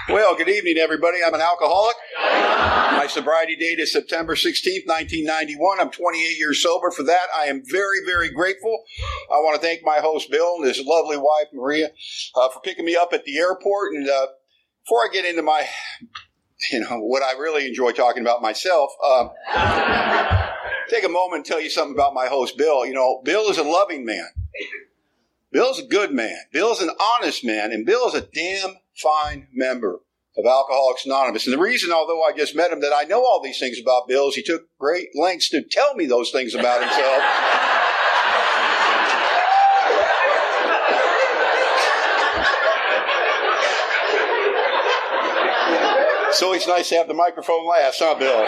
Well, good evening, everybody. I'm an alcoholic. My sobriety date is September 16th, 1991. I'm 28 years sober. For that, I am very, very grateful. I want to thank my host, Bill, and his lovely wife, Maria, for picking me up at the airport. And before I get into my, what I really enjoy talking about myself, take a moment and tell you something about my host, Bill. Bill is a loving man. Bill's a good man. Bill's an honest man. And Bill is a damn fine member of Alcoholics Anonymous. And the reason, although I just met him, that I know all these things about Bill is he took great lengths to tell me those things about himself. So it's nice to have the microphone last, huh, Bill?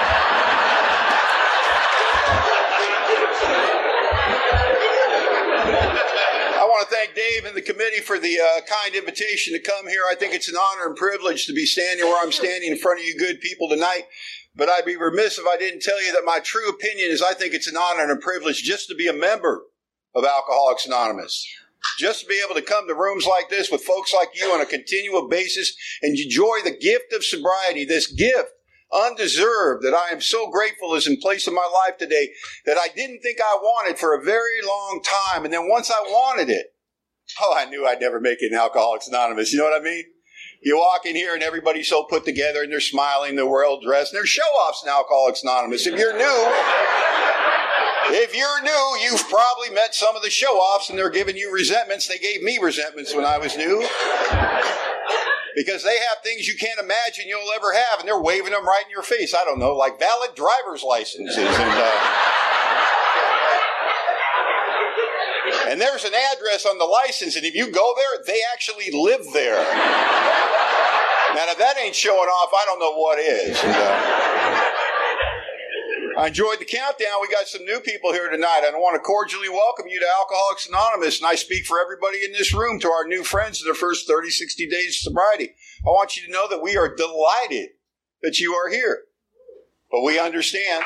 I want to thank Dave and the committee for the kind invitation to come here. I think it's an honor and privilege to be standing where I'm standing in front of you good people tonight. But I'd be remiss if I didn't tell you that my true opinion is I think it's an honor and a privilege just to be a member of Alcoholics Anonymous. Just to be able to come to rooms like this with folks like you on a continual basis and enjoy the gift of sobriety, this gift, undeserved, that I am so grateful is in place in my life today, that I didn't think I wanted for a very long time. And then once I wanted it, I knew I'd never make it in Alcoholics Anonymous. You know what I mean? You walk in here and everybody's so put together and they're smiling, they're well dressed, and there's show-offs in Alcoholics Anonymous. If you're new, you've probably met some of the show-offs and they're giving you resentments. They gave me resentments when I was new. Because they have things you can't imagine you'll ever have, and they're waving them right in your face. I don't know, like valid driver's licenses. And there's an address on the license, and if you go there, they actually live there. Now, if that ain't showing off, I don't know what is. I enjoyed the countdown. We got some new people here tonight. I want to cordially welcome you to Alcoholics Anonymous, and I speak for everybody in this room, to our new friends in their first 30, 60 days of sobriety. I want you to know that we are delighted that you are here. But we understand.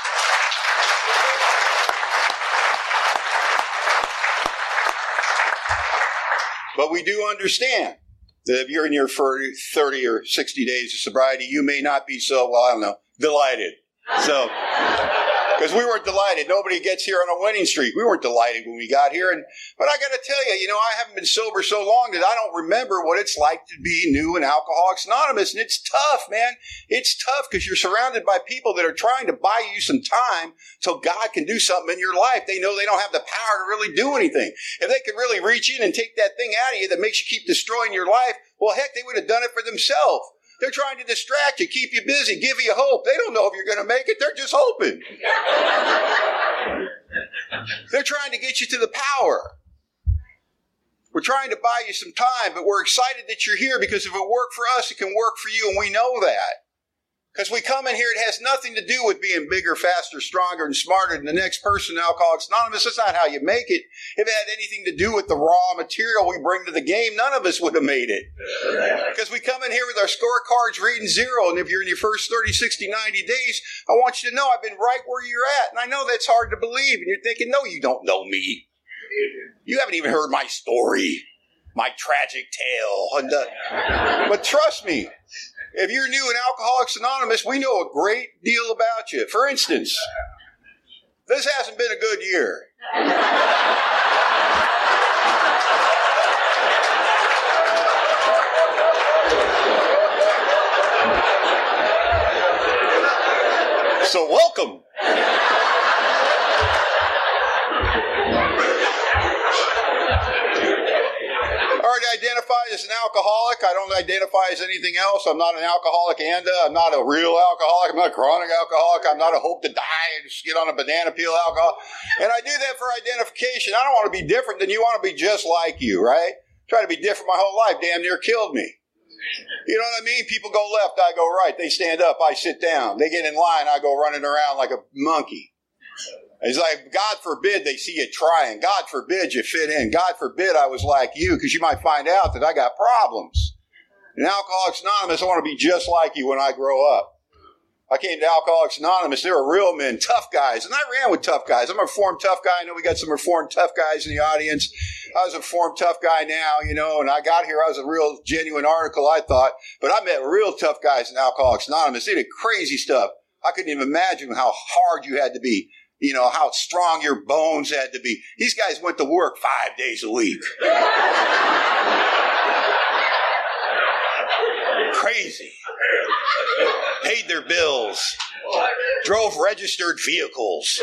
But we do understand that if you're in your 30 or 60 days of sobriety, you may not be so, delighted. So, because we weren't delighted. Nobody gets here on a winning streak. We weren't delighted when we got here. But I got to tell you, I haven't been sober so long that I don't remember what it's like to be new in Alcoholics Anonymous. And it's tough, man. It's tough because you're surrounded by people that are trying to buy you some time so God can do something in your life. They know they don't have the power to really do anything. If they could really reach in and take that thing out of you that makes you keep destroying your life, well, heck, they would have done it for themselves. They're trying to distract you, keep you busy, give you hope. They don't know if you're going to make it. They're just hoping. They're trying to get you to the power. We're trying to buy you some time, but we're excited that you're here because if it worked for us, it can work for you, and we know that. Because we come in here, it has nothing to do with being bigger, faster, stronger, and smarter than the next person in Alcoholics Anonymous. That's not how you make it. If it had anything to do with the raw material we bring to the game, none of us would have made it. Because we come in here with our scorecards reading zero, and if you're in your first 30, 60, 90 days, I want you to know I've been right where you're at. And I know that's hard to believe. And you're thinking, no, you don't know me. You haven't even heard my story, my tragic tale. But trust me, if you're new in Alcoholics Anonymous, we know a great deal about you. For instance, this hasn't been a good year. So welcome. Identify as an alcoholic. I don't identify as anything else. I'm not an alcoholic I'm not a real alcoholic. I'm not a chronic alcoholic. I'm not a hope to die and just get on a banana peel alcoholic. And I do that for identification. I don't want to be different than you. Want to be just like you, right? Try to be different my whole life. Damn near killed me. You know what I mean? People go left, I go right. They stand up, I sit down. They get in line, I go running around like a monkey. It's like, God forbid they see you trying. God forbid you fit in. God forbid I was like you, because you might find out that I got problems. In Alcoholics Anonymous, I want to be just like you when I grow up. I came to Alcoholics Anonymous. They were real men, tough guys. And I ran with tough guys. I'm a reformed tough guy. I know we got some reformed tough guys in the audience. I was a reformed tough guy now, and I got here. I was a real genuine article, I thought. But I met real tough guys in Alcoholics Anonymous. They did crazy stuff. I couldn't even imagine how hard you had to be, how strong your bones had to be. These guys went to work 5 days a week. Crazy. Paid their bills. Drove registered vehicles.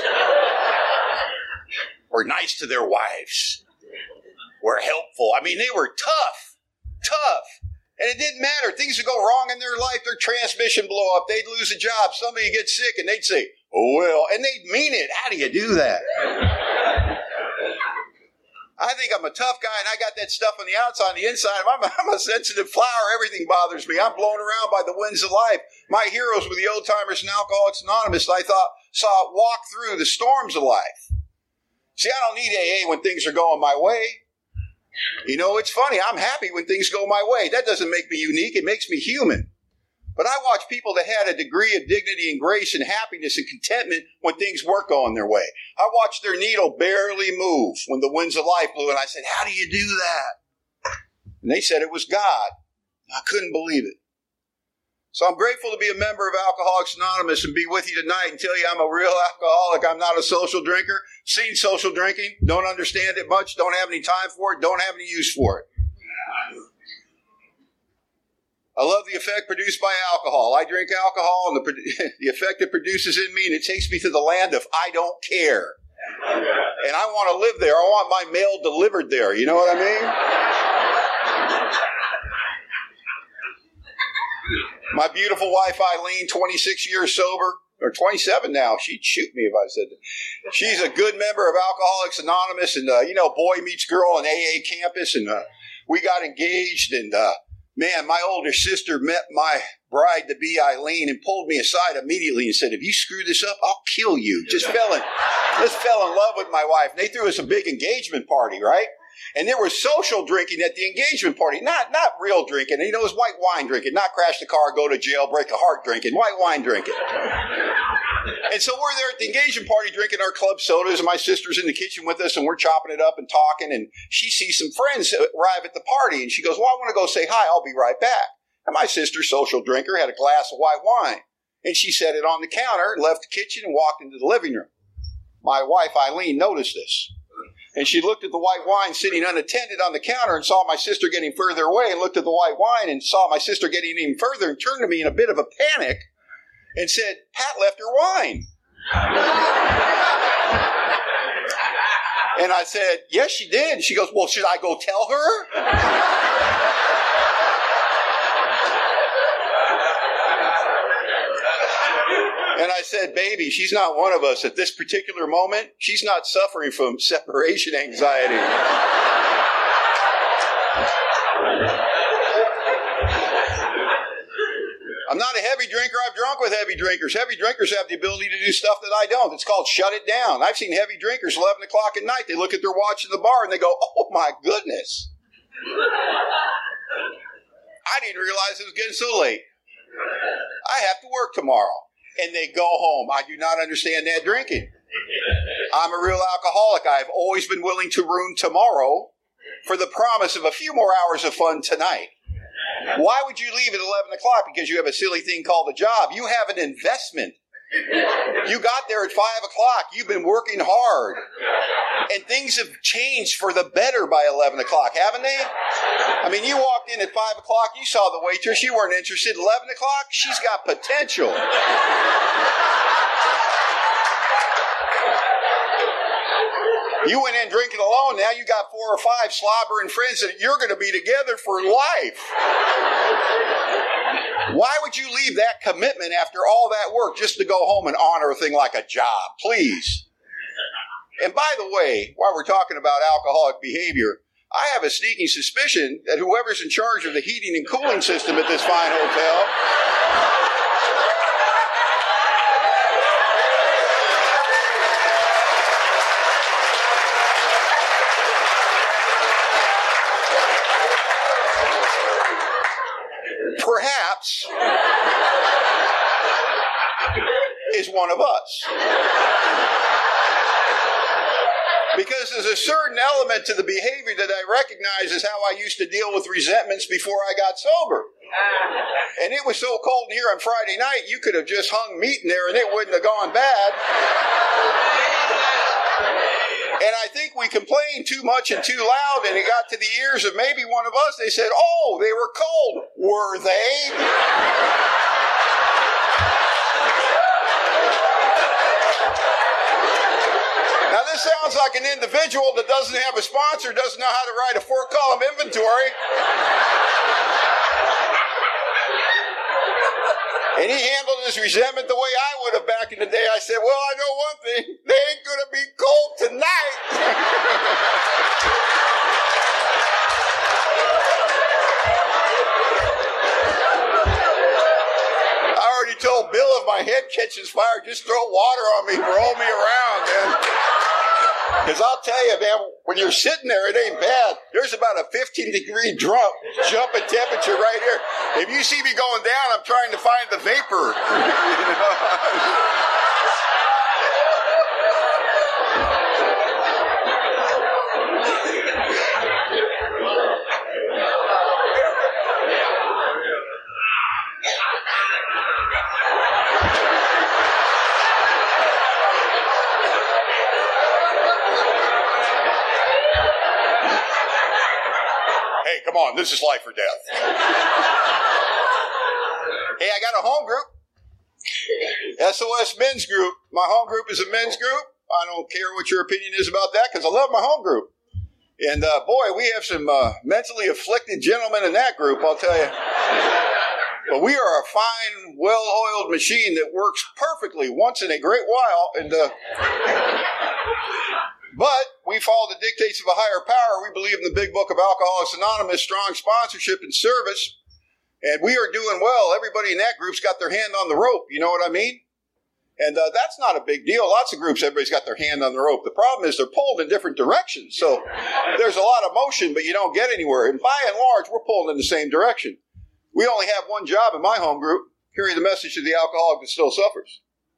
Were nice to their wives. Were helpful. I mean, they were tough. And it didn't matter. Things would go wrong in their life. Their transmission blow up. They'd lose a job. Somebody get sick and they'd say, oh, well. And they'd mean it. How do you do that? I think I'm a tough guy and I got that stuff on the outside. On the inside, I'm a sensitive flower. Everything bothers me. I'm blown around by the winds of life. My heroes were the old timers in Alcoholics Anonymous. I saw it walk through the storms of life. See, I don't need AA when things are going my way. It's funny. I'm happy when things go my way. That doesn't make me unique. It makes me human. But I watch people that had a degree of dignity and grace and happiness and contentment when things weren't going their way. I watched their needle barely move when the winds of life blew. And I said, how do you do that? And they said it was God. I couldn't believe it. So I'm grateful to be a member of Alcoholics Anonymous and be with you tonight and tell you I'm a real alcoholic. I'm not a social drinker. Seen social drinking. Don't understand it much. Don't have any time for it. Don't have any use for it. I love the effect produced by alcohol. I drink alcohol and the effect it produces in me, and it takes me to the land of I don't care. And I want to live there. I want my mail delivered there. You know what I mean? My beautiful wife, Eileen, 26 years sober, or 27 now. She'd shoot me if I said that. She's a good member of Alcoholics Anonymous, and, boy meets girl on AA campus, and we got engaged, and, man, my older sister met my bride-to-be, Eileen, and pulled me aside immediately and said, if you screw this up, I'll kill you. Just fell in love with my wife. And they threw us a big engagement party, right? And there was social drinking at the engagement party, not real drinking. It was white wine drinking, not crash the car, go to jail, break a heart drinking, white wine drinking. And so we're there at the engagement party drinking our club sodas, and my sister's in the kitchen with us, and we're chopping it up and talking, and she sees some friends arrive at the party, and she goes, well, I want to go say hi. I'll be right back. And my sister, social drinker, had a glass of white wine, and she set it on the counter and left the kitchen and walked into the living room. My wife, Eileen, noticed this. And she looked at the white wine sitting unattended on the counter and saw my sister getting further away, and looked at the white wine and saw my sister getting even further, and turned to me in a bit of a panic and said, Pat left her wine. And I said, yes, she did. She goes, well, should I go tell her? And I said, baby, she's not one of us at this particular moment. She's not suffering from separation anxiety. I'm not a heavy drinker. I've drunk with heavy drinkers. Heavy drinkers have the ability to do stuff that I don't. It's called shut it down. I've seen heavy drinkers 11 o'clock at night. They look at their watch in the bar and they go, oh my goodness. I didn't realize it was getting so late. I have to work tomorrow. And they go home. I do not understand that drinking. I'm a real alcoholic. I've always been willing to ruin tomorrow for the promise of a few more hours of fun tonight. Why would you leave at 11 o'clock? Because you have a silly thing called a job. You have an investment. You got there at 5 o'clock. You've been working hard. And things have changed for the better by 11 o'clock, haven't they? I mean, you walked in at 5 o'clock. You saw the waitress. You weren't interested. 11 o'clock, she's got potential. You went in drinking alone. Now you got 4 or 5 slobbering friends that you're going to be together for life. Why would you leave that commitment after all that work just to go home and honor a thing like a job? Please. And by the way, while we're talking about alcoholic behavior, I have a sneaking suspicion that whoever's in charge of the heating and cooling system at this fine hotel is one of us. Because there's a certain element to the behavior that I recognize as how I used to deal with resentments before I got sober. And it was so cold here on Friday night, you could have just hung meat in there and it wouldn't have gone bad. And I think we complained too much and too loud, and it got to the ears of maybe one of us. They said, oh, they were cold. Were they? Now, this sounds like an individual that doesn't have a sponsor, doesn't know how to write a 4-column inventory. And he handled his resentment the way I would have back in the day. I said, well, I know one thing. They ain't going to be cold tonight. I already told Bill if my head catches fire, just throw water on me and roll me around, man. Because I'll tell you, man, when you're sitting there, it ain't bad. There's about a 15-degree jump in temperature right here. If you see me going down, I'm trying to find the vapor. Hey, come on, this is life or death. Hey, I got a home group. SOS Men's Group. My home group is a men's group. I don't care what your opinion is about that because I love my home group. And boy, we have some mentally afflicted gentlemen in that group, I'll tell you. But we are a fine, well-oiled machine that works perfectly once in a great while. And but we follow the dictates of a higher power. We believe in the big book of Alcoholics Anonymous, strong sponsorship and service. And we are doing well. Everybody in that group's got their hand on the rope. You know what I mean? And that's not a big deal. Lots of groups, everybody's got their hand on the rope. The problem is they're pulled in different directions. So there's a lot of motion, but you don't get anywhere. And by and large, we're pulled in the same direction. We only have one job in my home group, carry the message to the alcoholic that still suffers.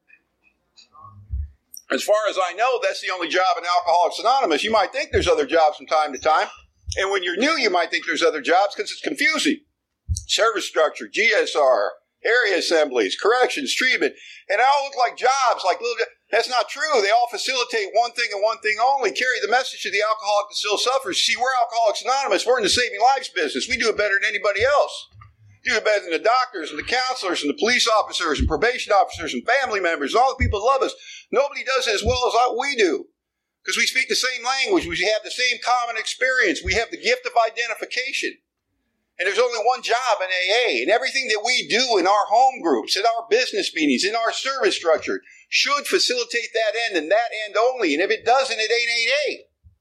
As far as I know, that's the only job in Alcoholics Anonymous. You might think there's other jobs from time to time. And when you're new, you might think there's other jobs because it's confusing. Service structure, GSR, area assemblies, corrections, treatment. And they all look like jobs. That's not true. They all facilitate one thing and one thing only. Carry the message to the alcoholic that still suffers. See, we're Alcoholics Anonymous. We're in the saving lives business. We do it better than anybody else. We do it better than the doctors and the counselors and the police officers and probation officers and family members and all the people that love us. Nobody does it as well as we do because we speak the same language. We have the same common experience. We have the gift of identification. And there's only one job in AA. And everything that we do in our home groups, in our business meetings, in our service structure should facilitate that end and that end only. And if it doesn't, it ain't AA.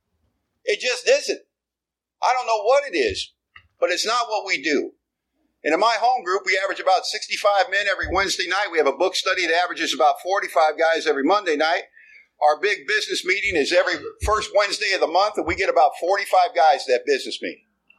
It just isn't. I don't know what it is, but it's not what we do. And in my home group, we average about 65 men every Wednesday night. We have a book study that averages about 45 guys every Monday night. Our big business meeting is every first Wednesday of the month, and we get about 45 guys to that business meeting.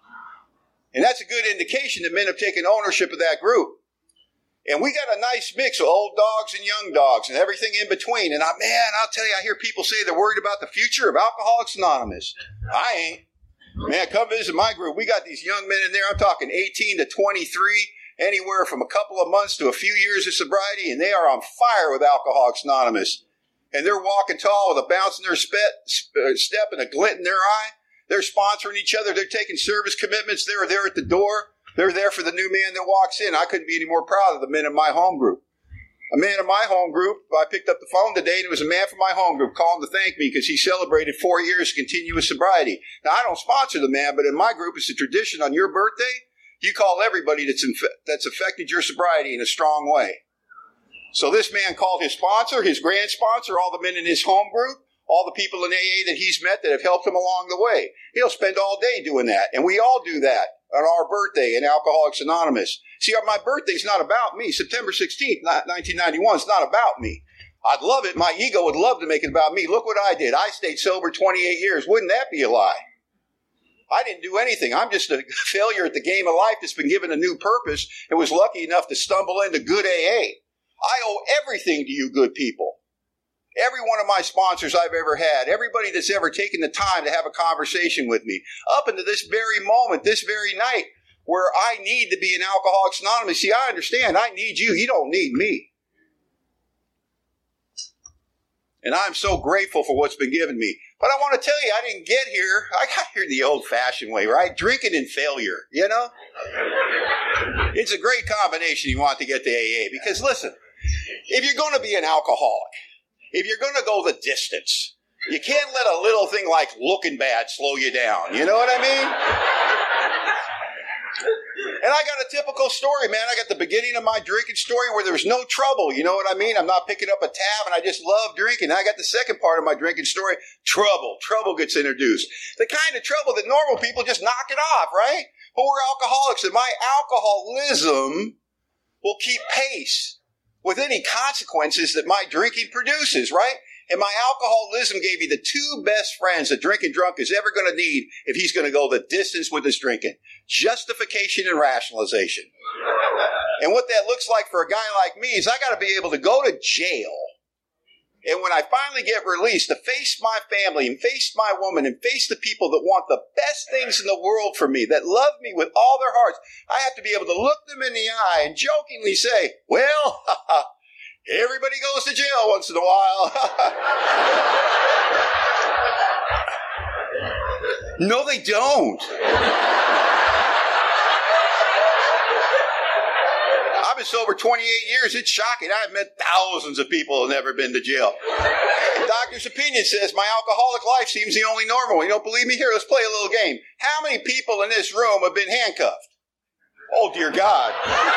And that's a good indication that men have taken ownership of that group. And we got a nice mix of old dogs and young dogs and everything in between. And I'll tell you, I hear people say they're worried about the future of Alcoholics Anonymous. I ain't. Man, come visit my group. We got these young men in there. I'm talking 18 to 23, anywhere from a couple of months to a few years of sobriety, and they are on fire with Alcoholics Anonymous. And they're walking tall with a bounce in their step and a glint in their eye. They're sponsoring each other. They're taking service commitments. They're there at the door. They're there for the new man that walks in. I couldn't be any more proud of the men in my home group. A man in my home group, I picked up the phone today, and it was a man from my home group calling to thank me because he celebrated 4 years of continuous sobriety. Now, I don't sponsor the man, but in my group, it's a tradition on your birthday, you call everybody that's affected your sobriety in a strong way. So this man called his sponsor, his grand sponsor, all the men in his home group, all the people in AA that he's met that have helped him along the way. He'll spend all day doing that, and we all do that on our birthday in Alcoholics Anonymous. See, my birthday's not about me. September 16th, 1991 is not about me. I'd love it. My ego would love to make it about me. Look what I did. I stayed sober 28 years. Wouldn't that be a lie? I didn't do anything. I'm just a failure at the game of life that's been given a new purpose and was lucky enough to stumble into good AA. I owe everything to you good people. Every one of my sponsors I've ever had, everybody that's ever taken the time to have a conversation with me, up into this very moment, this very night, where I need to be an Alcoholics Anonymous. See, I understand. I need you. You don't need me. And I'm so grateful for what's been given me. But I want to tell you, I didn't get here. I got here the old-fashioned way, right? Drinking and failure, you know? It's a great combination you want to get to AA. Because listen, if you're going to be an alcoholic, if you're going to go the distance, you can't let a little thing like looking bad slow you down. You know what I mean? And I got a typical story, man. I got the beginning of my drinking story where there's no trouble. You know what I mean? I'm not picking up a tab and I just love drinking. I got the second part of my drinking story, trouble. Trouble gets introduced. The kind of trouble that normal people just knock it off, right? But we're alcoholics and my alcoholism will keep pace with any consequences that my drinking produces, right? And my alcoholism gave me the two best friends a drinking drunk is ever going to need if he's going to go the distance with his drinking. Justification and rationalization. And what that looks like for a guy like me is I got to be able to go to jail. And when I finally get released, to face my family and face my woman and face the people that want the best things in the world for me, that love me with all their hearts, I have to be able to look them in the eye and jokingly say, well, everybody goes to jail once in a while. No, they don't. I've been sober 28 years. It's shocking. I've met thousands of people who have never been to jail. The doctor's opinion says my alcoholic life seems the only normal. You don't believe me? Here, let's play a little game. How many people in this room have been handcuffed? Oh, dear God.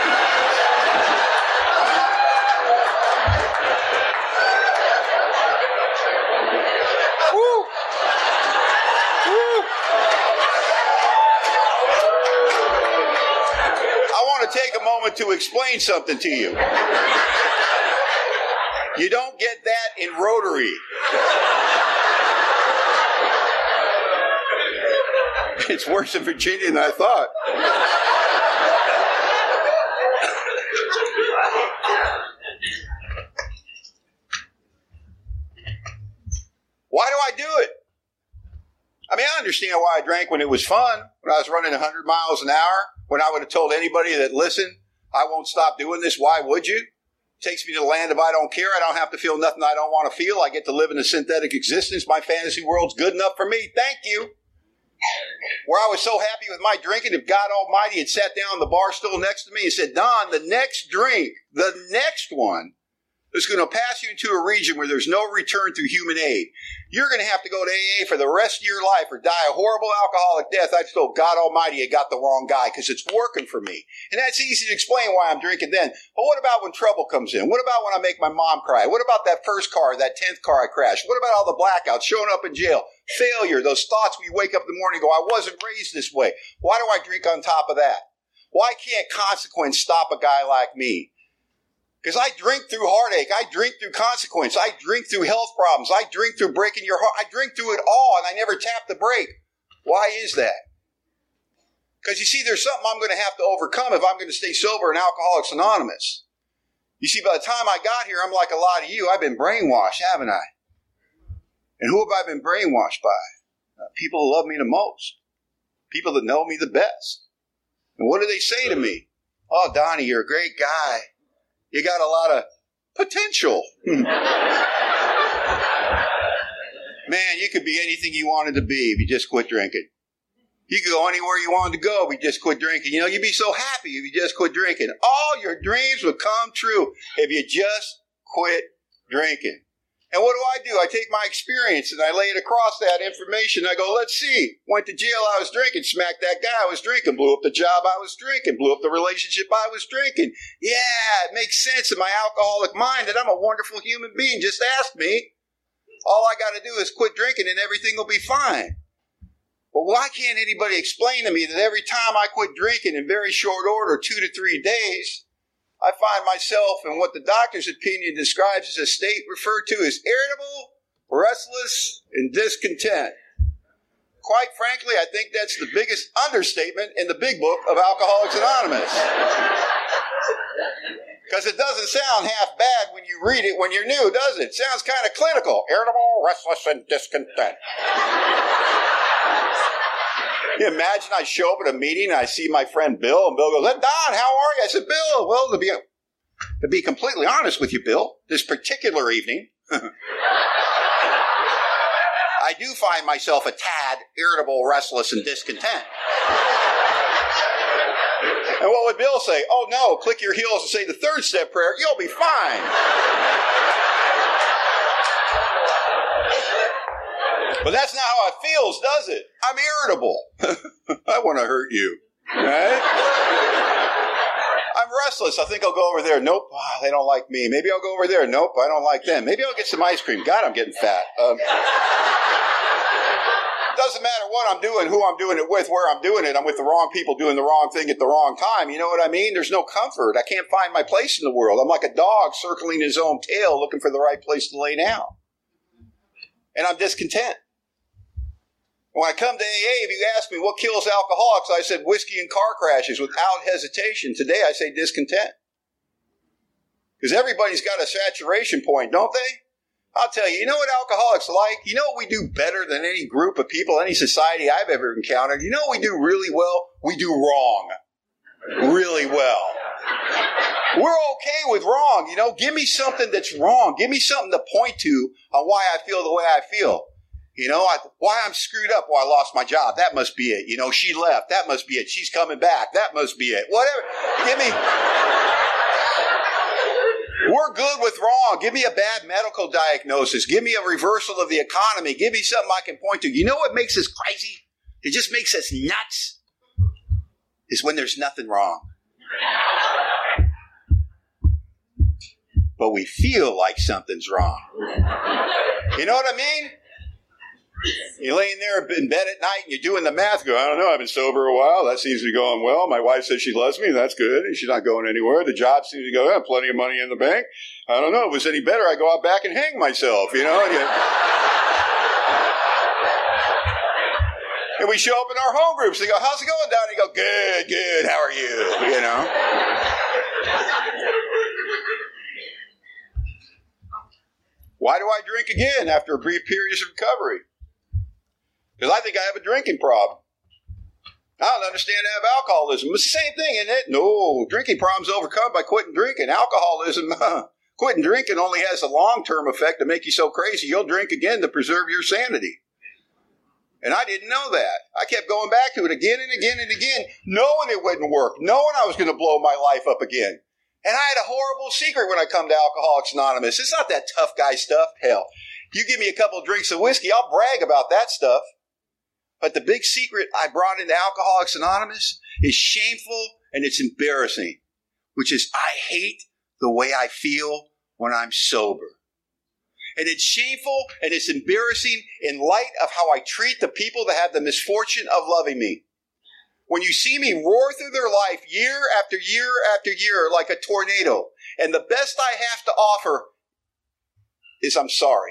Woo. Woo. I want to take a moment to explain something to you. You don't get that in Rotary. It's worse in Virginia than I thought. Why do I do it? I mean, I understand why I drank when it was fun, when I was running 100 miles an hour, when I would have told anybody that, listen, I won't stop doing this. Why would you? It takes me to the land of I don't care. I don't have to feel nothing I don't want to feel. I get to live in a synthetic existence. My fantasy world's good enough for me. Thank you. Where I was so happy with my drinking, if God Almighty had sat down on the bar stool next to me and said, Don, the next drink, the next one, is going to pass you into a region where there's no return through human aid. You're going to have to go to AA for the rest of your life or die a horrible alcoholic death. I just told God Almighty I got the wrong guy because it's working for me. And that's easy to explain why I'm drinking then. But what about when trouble comes in? What about when I make my mom cry? What about that first car, that 10th car I crashed? What about all the blackouts, showing up in jail, failure, those thoughts when you wake up in the morning and go, I wasn't raised this way. Why do I drink on top of that? Why can't consequence stop a guy like me? Because I drink through heartache. I drink through consequence. I drink through health problems. I drink through breaking your heart. I drink through it all, and I never tap the brake. Why is that? Because you see, there's something I'm going to have to overcome if I'm going to stay sober in Alcoholics Anonymous. You see, by the time I got here, I'm like a lot of you. I've been brainwashed, haven't I? And who have I been brainwashed by? People who love me the most. People that know me the best. And what do they say to me? Oh, Donnie, you're a great guy. You got a lot of potential. Man, you could be anything you wanted to be if you just quit drinking. You could go anywhere you wanted to go if you just quit drinking. You know, you'd be so happy if you just quit drinking. All your dreams would come true if you just quit drinking. And what do? I take my experience and I lay it across that information. I go, let's see. Went to jail, I was drinking. Smacked that guy, I was drinking. Blew up the job, I was drinking. Blew up the relationship, I was drinking. Yeah, it makes sense in my alcoholic mind that I'm a wonderful human being. Just ask me. All I got to do is quit drinking and everything will be fine. But why can't anybody explain to me that every time I quit drinking in very short order, 2 to 3 days, I find myself in what the doctor's opinion describes as a state referred to as irritable, restless, and discontent. Quite frankly, I think that's the biggest understatement in the big book of Alcoholics Anonymous. Because it doesn't sound half bad when you read it when you're new, does it? It sounds kind of clinical. Irritable, restless, and discontent. You imagine I show up at a meeting and I see my friend Bill, and Bill goes, Don, how are you? I said, Bill, well, to be completely honest with you, Bill, this particular evening, I do find myself a tad irritable, restless, and discontent. And what would Bill say? Oh, no, click your heels and say the third step prayer. You'll be fine. But that's not how it feels, does it? I'm irritable. I want to hurt you. Right? I'm restless. I think I'll go over there. Nope, they don't like me. Maybe I'll go over there. Nope, I don't like them. Maybe I'll get some ice cream. God, I'm getting fat. Doesn't matter what I'm doing, who I'm doing it with, where I'm doing it. I'm with the wrong people doing the wrong thing at the wrong time. You know what I mean? There's no comfort. I can't find my place in the world. I'm like a dog circling his own tail looking for the right place to lay down. And I'm discontent. When I come to AA, if you ask me what kills alcoholics, I said whiskey and car crashes without hesitation. Today I say discontent. Because everybody's got a saturation point, don't they? I'll tell you, you know what alcoholics like? You know what we do better than any group of people, any society I've ever encountered? You know what we do really well? We do wrong. Really well. We're okay with wrong, you know? Give me something that's wrong. Give me something to point to on why I feel the way I feel. You know, why I'm screwed up, why I lost my job. That must be it. You know, she left. That must be it. She's coming back. That must be it. Whatever. Give me... We're good with wrong. Give me a bad medical diagnosis. Give me a reversal of the economy. Give me something I can point to. You know what makes us crazy? It just makes us nuts. Is when there's nothing wrong. But we feel like something's wrong. You know what I mean? You're laying there in bed at night and you're doing the math. Go, I don't know, I've been sober a while. That seems to be going well. My wife says she loves me. That's good. And she's not going anywhere. The job seems to go, plenty of money in the bank. I don't know. If it was any better, I'd go out back and hang myself, you know. And we show up in our home groups. They go, how's it going, Don? You go, good, good. How are you? You know. Why do I drink again after a brief period of recovery? Because I think I have a drinking problem. I don't understand I have alcoholism. It's the same thing, isn't it? No, drinking problem's overcome by quitting drinking. Alcoholism, quitting drinking only has a long-term effect to make you so crazy you'll drink again to preserve your sanity. And I didn't know that. I kept going back to it again and again and again, knowing it wouldn't work, knowing I was going to blow my life up again. And I had a horrible secret when I come to Alcoholics Anonymous. It's not that tough guy stuff. Hell, you give me a couple of drinks of whiskey, I'll brag about that stuff. But the big secret I brought into Alcoholics Anonymous is shameful and it's embarrassing, which is I hate the way I feel when I'm sober. And it's shameful and it's embarrassing in light of how I treat the people that have the misfortune of loving me. When you see me roar through their life year after year after year like a tornado, and the best I have to offer is I'm sorry.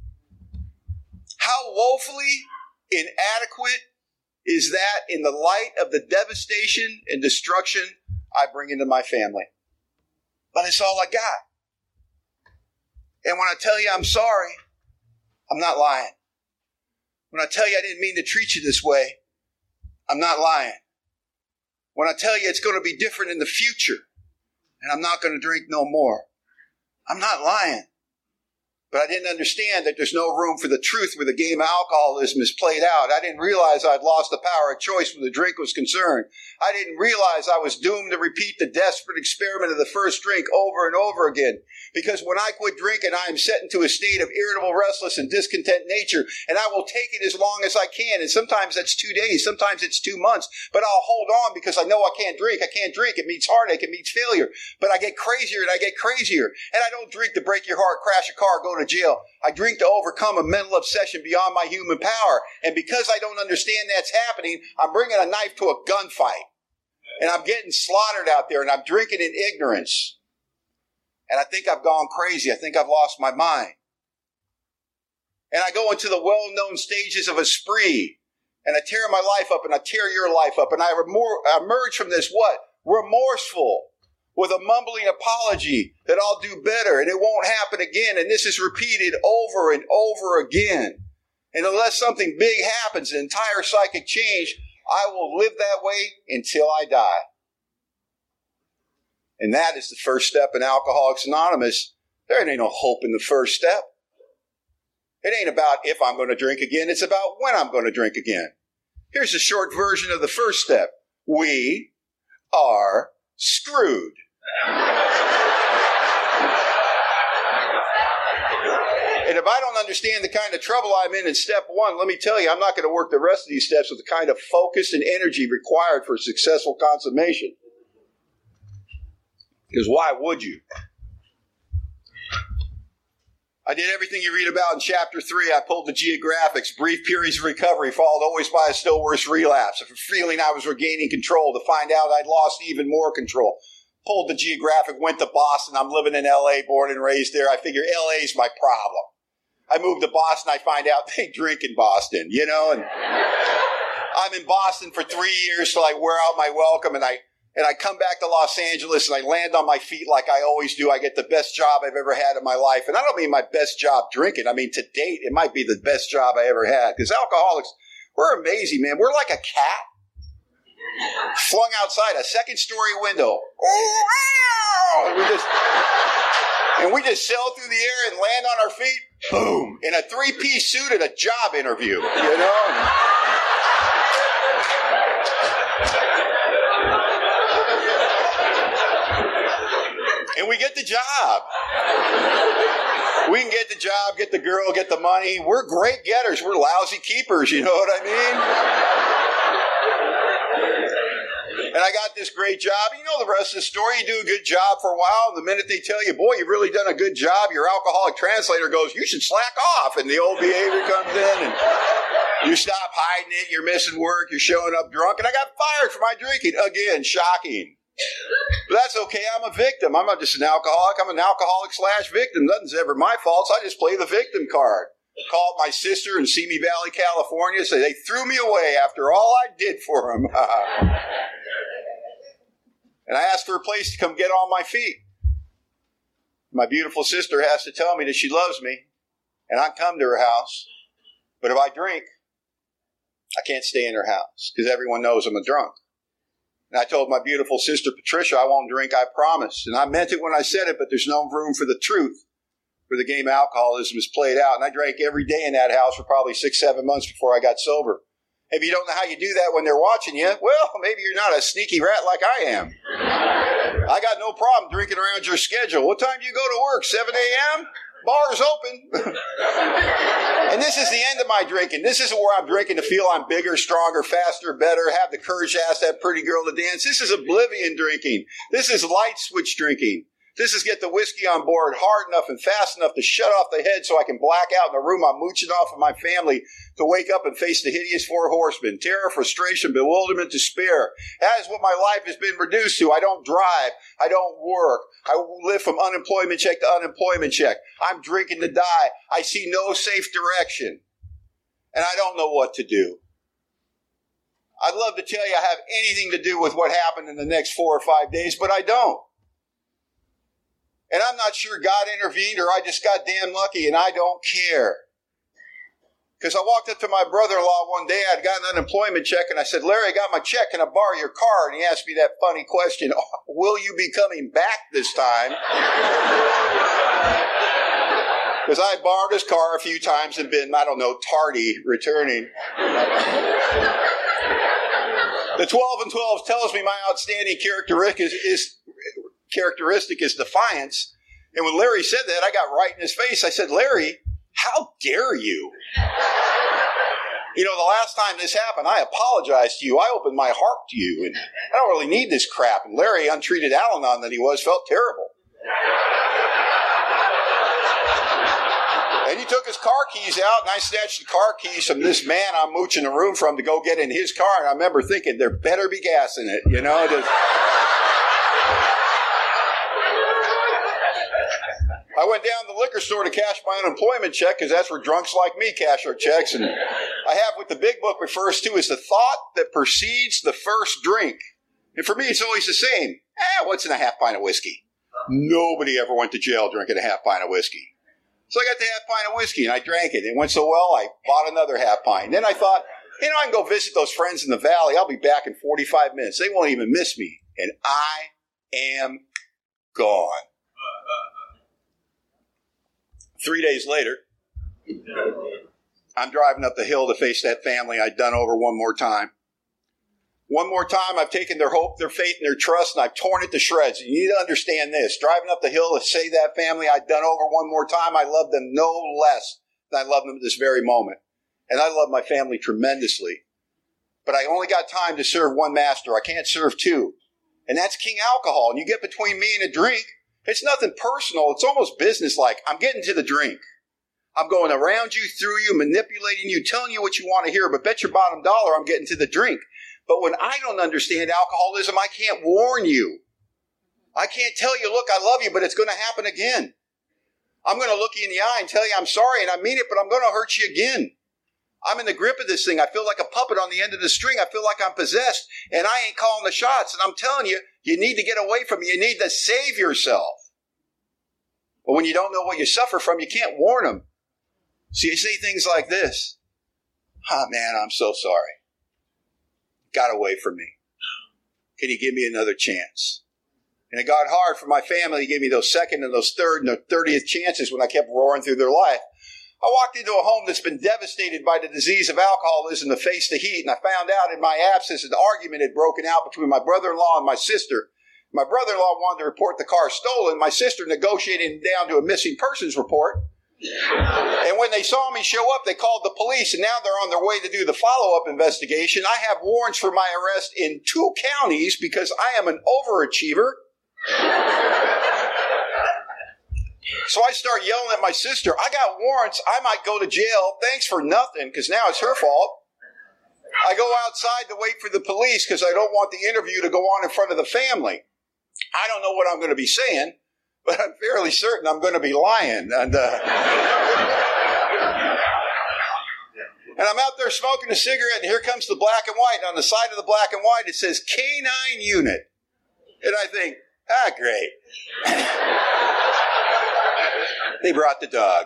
How woefully inadequate is that in the light of the devastation and destruction I bring into my family? But it's all I got. And when I tell you I'm sorry, I'm not lying. When I tell you I didn't mean to treat you this way, I'm not lying. When I tell you it's going to be different in the future, and I'm not going to drink no more, I'm not lying. But I didn't understand that there's no room for the truth where the game of alcoholism is played out. I didn't realize I'd lost the power of choice where the drink was concerned. I didn't realize I was doomed to repeat the desperate experiment of the first drink over and over again. Because when I quit drinking, I am set into a state of irritable, restless, and discontent nature. And I will take it as long as I can. And sometimes that's 2 days. Sometimes it's 2 months. But I'll hold on because I know I can't drink. I can't drink. It means heartache. It means failure. But I get crazier and I get crazier. And I don't drink to break your heart, crash a car, go to jail. I drink to overcome a mental obsession beyond my human power. And because I don't understand that's happening, I'm bringing a knife to a gunfight. And I'm getting slaughtered out there. And I'm drinking in ignorance. And I think I've gone crazy. I think I've lost my mind. And I go into the well-known stages of a spree. And I tear my life up and I tear your life up. And I emerge from this what? Remorseful. with a mumbling apology that I'll do better and it won't happen again. And this is repeated over and over again. And unless something big happens, an entire psychic change, I will live that way until I die. And that is the first step in Alcoholics Anonymous. There ain't no hope in the first step. It ain't about if I'm going to drink again. It's about when I'm going to drink again. Here's a short version of the first step. We are screwed. And if I don't understand the kind of trouble I'm in step one, let me tell you, I'm not going to work the rest of these steps with the kind of focus and energy required for successful consummation. Because why would you? I did everything you read about in chapter 3. I pulled the geographics, brief periods of recovery, followed always by a still worse relapse. A feeling I was regaining control to find out I'd lost even more control. Pulled the geographic, went to Boston. I'm living in L.A., born and raised there. I figure L.A.'s my problem. I moved to Boston. I find out they drink in Boston, you know. And I'm in Boston for 3 years till I wear out my welcome, and I come back to Los Angeles and I land on my feet like I always do. I get the best job I've ever had in my life. And I don't mean my best job drinking. I mean, to date, it might be the best job I ever had. Because alcoholics, we're amazing, man. We're like a cat flung outside a second-story window. And we just sail through the air and land on our feet, boom, in a three-piece suit at a job interview, you know? And we get the job. We can get the job, get the girl, get the money. We're great getters. We're lousy keepers, you know what I mean? And I got this great job. You know the rest of the story. You do a good job for a while. And the minute they tell you, boy, you've really done a good job, your alcoholic translator goes, you should slack off. And the old behavior comes in and you stop hiding it. You're missing work. You're showing up drunk. And I got fired for my drinking. Again, shocking. But that's okay. I'm a victim. I'm not just an alcoholic. I'm an alcoholic/victim. Nothing's ever my fault, so I just play the victim card. Called my sister in Simi Valley, California, say they threw me away after all I did for them. And I asked for a place to come get on my feet. My beautiful sister has to tell me that she loves me, and I come to her house. But if I drink, I can't stay in her house because everyone knows I'm a drunk. And I told my beautiful sister, Patricia, I won't drink, I promise. And I meant it when I said it, but there's no room for the truth, where the game of alcoholism is played out. And I drank every day in that house for probably 6-7 months before I got sober. If you don't know how you do that when they're watching you, well, maybe you're not a sneaky rat like I am. I got no problem drinking around your schedule. What time do you go to work? 7 a.m.? Bar's open. And this is the end of my drinking. This isn't where I'm drinking to feel I'm bigger, stronger, faster, better, have the courage to ask that pretty girl to dance. This is oblivion drinking. This is light switch drinking. This is get the whiskey on board hard enough and fast enough to shut off the head so I can black out in the room I'm mooching off of my family to wake up and face the hideous 4 horsemen. Terror, frustration, bewilderment, despair. That is what my life has been reduced to. I don't drive. I don't work. I live from unemployment check to unemployment check. I'm drinking to die. I see no safe direction. And I don't know what to do. I'd love to tell you I have anything to do with what happened in the next 4 or 5 days, but I don't. And I'm not sure God intervened or I just got damn lucky, and I don't care. Because I walked up to my brother-in-law one day. I'd got an unemployment check, and I said, Larry, I got my check. Can I borrow your car? And he asked me that funny question, will you be coming back this time? Because I borrowed his car a few times and been, I don't know, tardy returning. The 12 and 12 tells me my outstanding characteristic is defiance. And when Larry said that, I got right in his face. I said, Larry, how dare you? You know, the last time this happened, I apologized to you. I opened my heart to you. And I don't really need this crap. And Larry, untreated Al-Anon that he was, felt terrible. And he took his car keys out, and I snatched the car keys from this man I'm mooching the room from to go get in his car. And I remember thinking, there better be gas in it, you know. I went down to the liquor store to cash my unemployment check because that's where drunks like me cash our checks. And I have what the big book refers to as the thought that precedes the first drink. And for me, it's always the same. What's in a half pint of whiskey? Nobody ever went to jail drinking a half pint of whiskey. So I got the half pint of whiskey and I drank it. It went so well, I bought another half pint. And then I thought, I can go visit those friends in the valley. I'll be back in 45 minutes. They won't even miss me. And I am gone. 3 days later, I'm driving up the hill to face that family I'd done over one more time. One more time, I've taken their hope, their faith, and their trust, and I've torn it to shreds. And you need to understand this. Driving up the hill to say that family I'd done over one more time, I love them no less than I love them at this very moment. And I love my family tremendously. But I only got time to serve one master. I can't serve two. And that's King Alcohol. And you get between me and a drink, it's nothing personal. It's almost business-like. I'm getting to the drink. I'm going around you, through you, manipulating you, telling you what you want to hear, but bet your bottom dollar I'm getting to the drink. But when I don't understand alcoholism, I can't warn you. I can't tell you, look, I love you, but it's going to happen again. I'm going to look you in the eye and tell you I'm sorry, and I mean it, but I'm going to hurt you again. I'm in the grip of this thing. I feel like a puppet on the end of the string. I feel like I'm possessed, and I ain't calling the shots. And I'm telling you, you need to get away from it. You need to save yourself. But when you don't know what you suffer from, you can't warn them. So you say things like this. Man, I'm so sorry. Got away from me. Can you give me another chance? And it got hard for my family to give me those second and those third and those 30th chances when I kept roaring through their life. I walked into a home that's been devastated by the disease of alcoholism to face the heat, and I found out in my absence an argument had broken out between my brother-in-law and my sister. My brother-in-law wanted to report the car stolen. My sister negotiated down to a missing persons report. And when they saw me show up, they called the police, and now they're on their way to do the follow-up investigation. I have warrants for my arrest in 2 counties because I am an overachiever. So I start yelling at my sister, I got warrants, I might go to jail, thanks for nothing, because now it's her fault. I go outside to wait for the police because I don't want the interview to go on in front of the family. I don't know what I'm going to be saying, but I'm fairly certain I'm going to be lying. And I'm out there smoking a cigarette, and here comes the black and white. And on the side of the black and white, it says K9 unit. And I think, great. They brought the dog.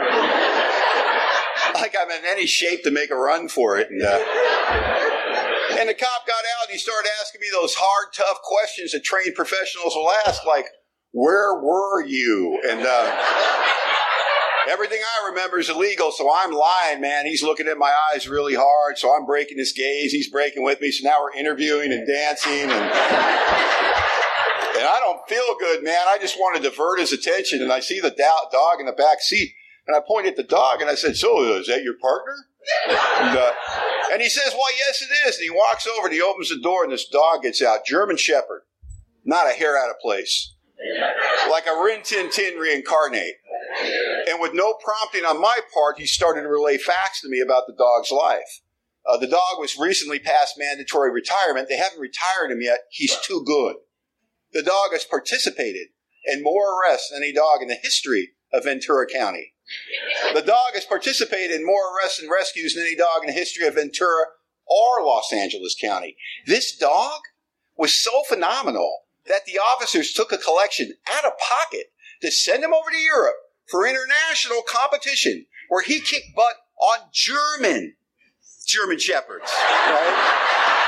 Like I'm in any shape to make a run for it. And the cop got out and he started asking me those hard, tough questions that trained professionals will ask, like, where were you? And everything I remember is illegal, so I'm lying, man. He's looking at my eyes really hard, so I'm breaking his gaze. He's breaking with me, so now we're interviewing and dancing. And I don't feel good, man. I just want to divert his attention, and I see the dog in the back seat. And I point at the dog, and I said, so is that your partner? And he says, well, yes, it is. And he walks over, and he opens the door, and this dog gets out. German Shepherd. Not a hair out of place. Like a Rin Tin Tin reincarnate. And with no prompting on my part, he started to relay facts to me about the dog's life. The dog was recently past mandatory retirement. They haven't retired him yet. He's too good. The dog has participated in more arrests than any dog in the history of Ventura County. The dog has participated in more arrests and rescues than any dog in the history of Ventura or Los Angeles County. This dog was so phenomenal that the officers took a collection out of pocket to send him over to Europe for international competition where he kicked butt on German Shepherds. Right?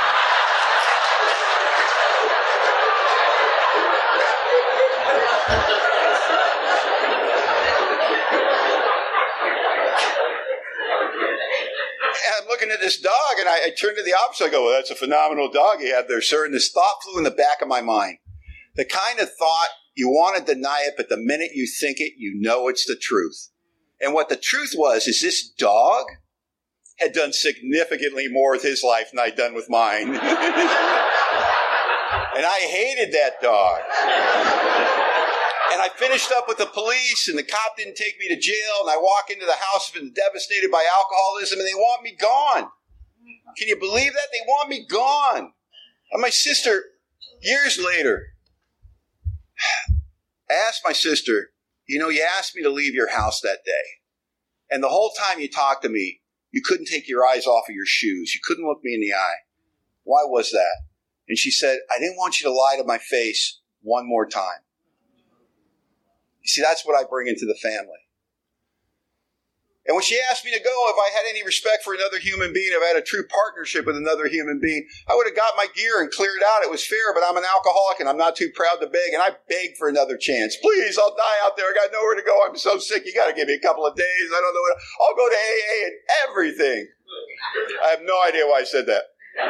I'm looking at this dog, and I turn to the officer. I go, well, that's a phenomenal dog you have there, sir. And this thought flew in the back of my mind. The kind of thought you want to deny it, but the minute you think it, you know it's the truth. And what the truth was is this dog had done significantly more with his life than I'd done with mine. And I hated that dog. And I finished up with the police, and the cop didn't take me to jail, and I walk into the house been devastated by alcoholism, and they want me gone. Can you believe that? They want me gone. And my sister, years later, asked my sister, you asked me to leave your house that day. And the whole time you talked to me, you couldn't take your eyes off of your shoes. You couldn't look me in the eye. Why was that? And she said, I didn't want you to lie to my face one more time. You see, that's what I bring into the family. And when she asked me to go, if I had any respect for another human being, if I had a true partnership with another human being, I would have got my gear and cleared out. It was fair, but I'm an alcoholic and I'm not too proud to beg. And I begged for another chance. Please, I'll die out there. I got nowhere to go. I'm so sick. You got to give me a couple of days. I don't know. I'll go to AA and everything. I have no idea why I said that.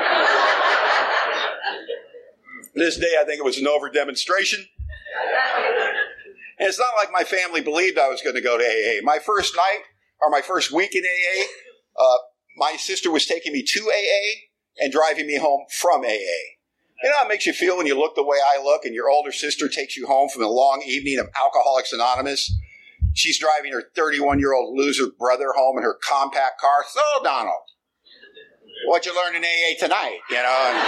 This day, I think it was an over-demonstration. And it's not like my family believed I was going to go to AA. My first night, or my first week in AA, my sister was taking me to AA and driving me home from AA. You know how it makes you feel when you look the way I look and your older sister takes you home from a long evening of Alcoholics Anonymous? She's driving her 31-year-old loser brother home in her compact car. So, Donald, what you learned in AA tonight, you know?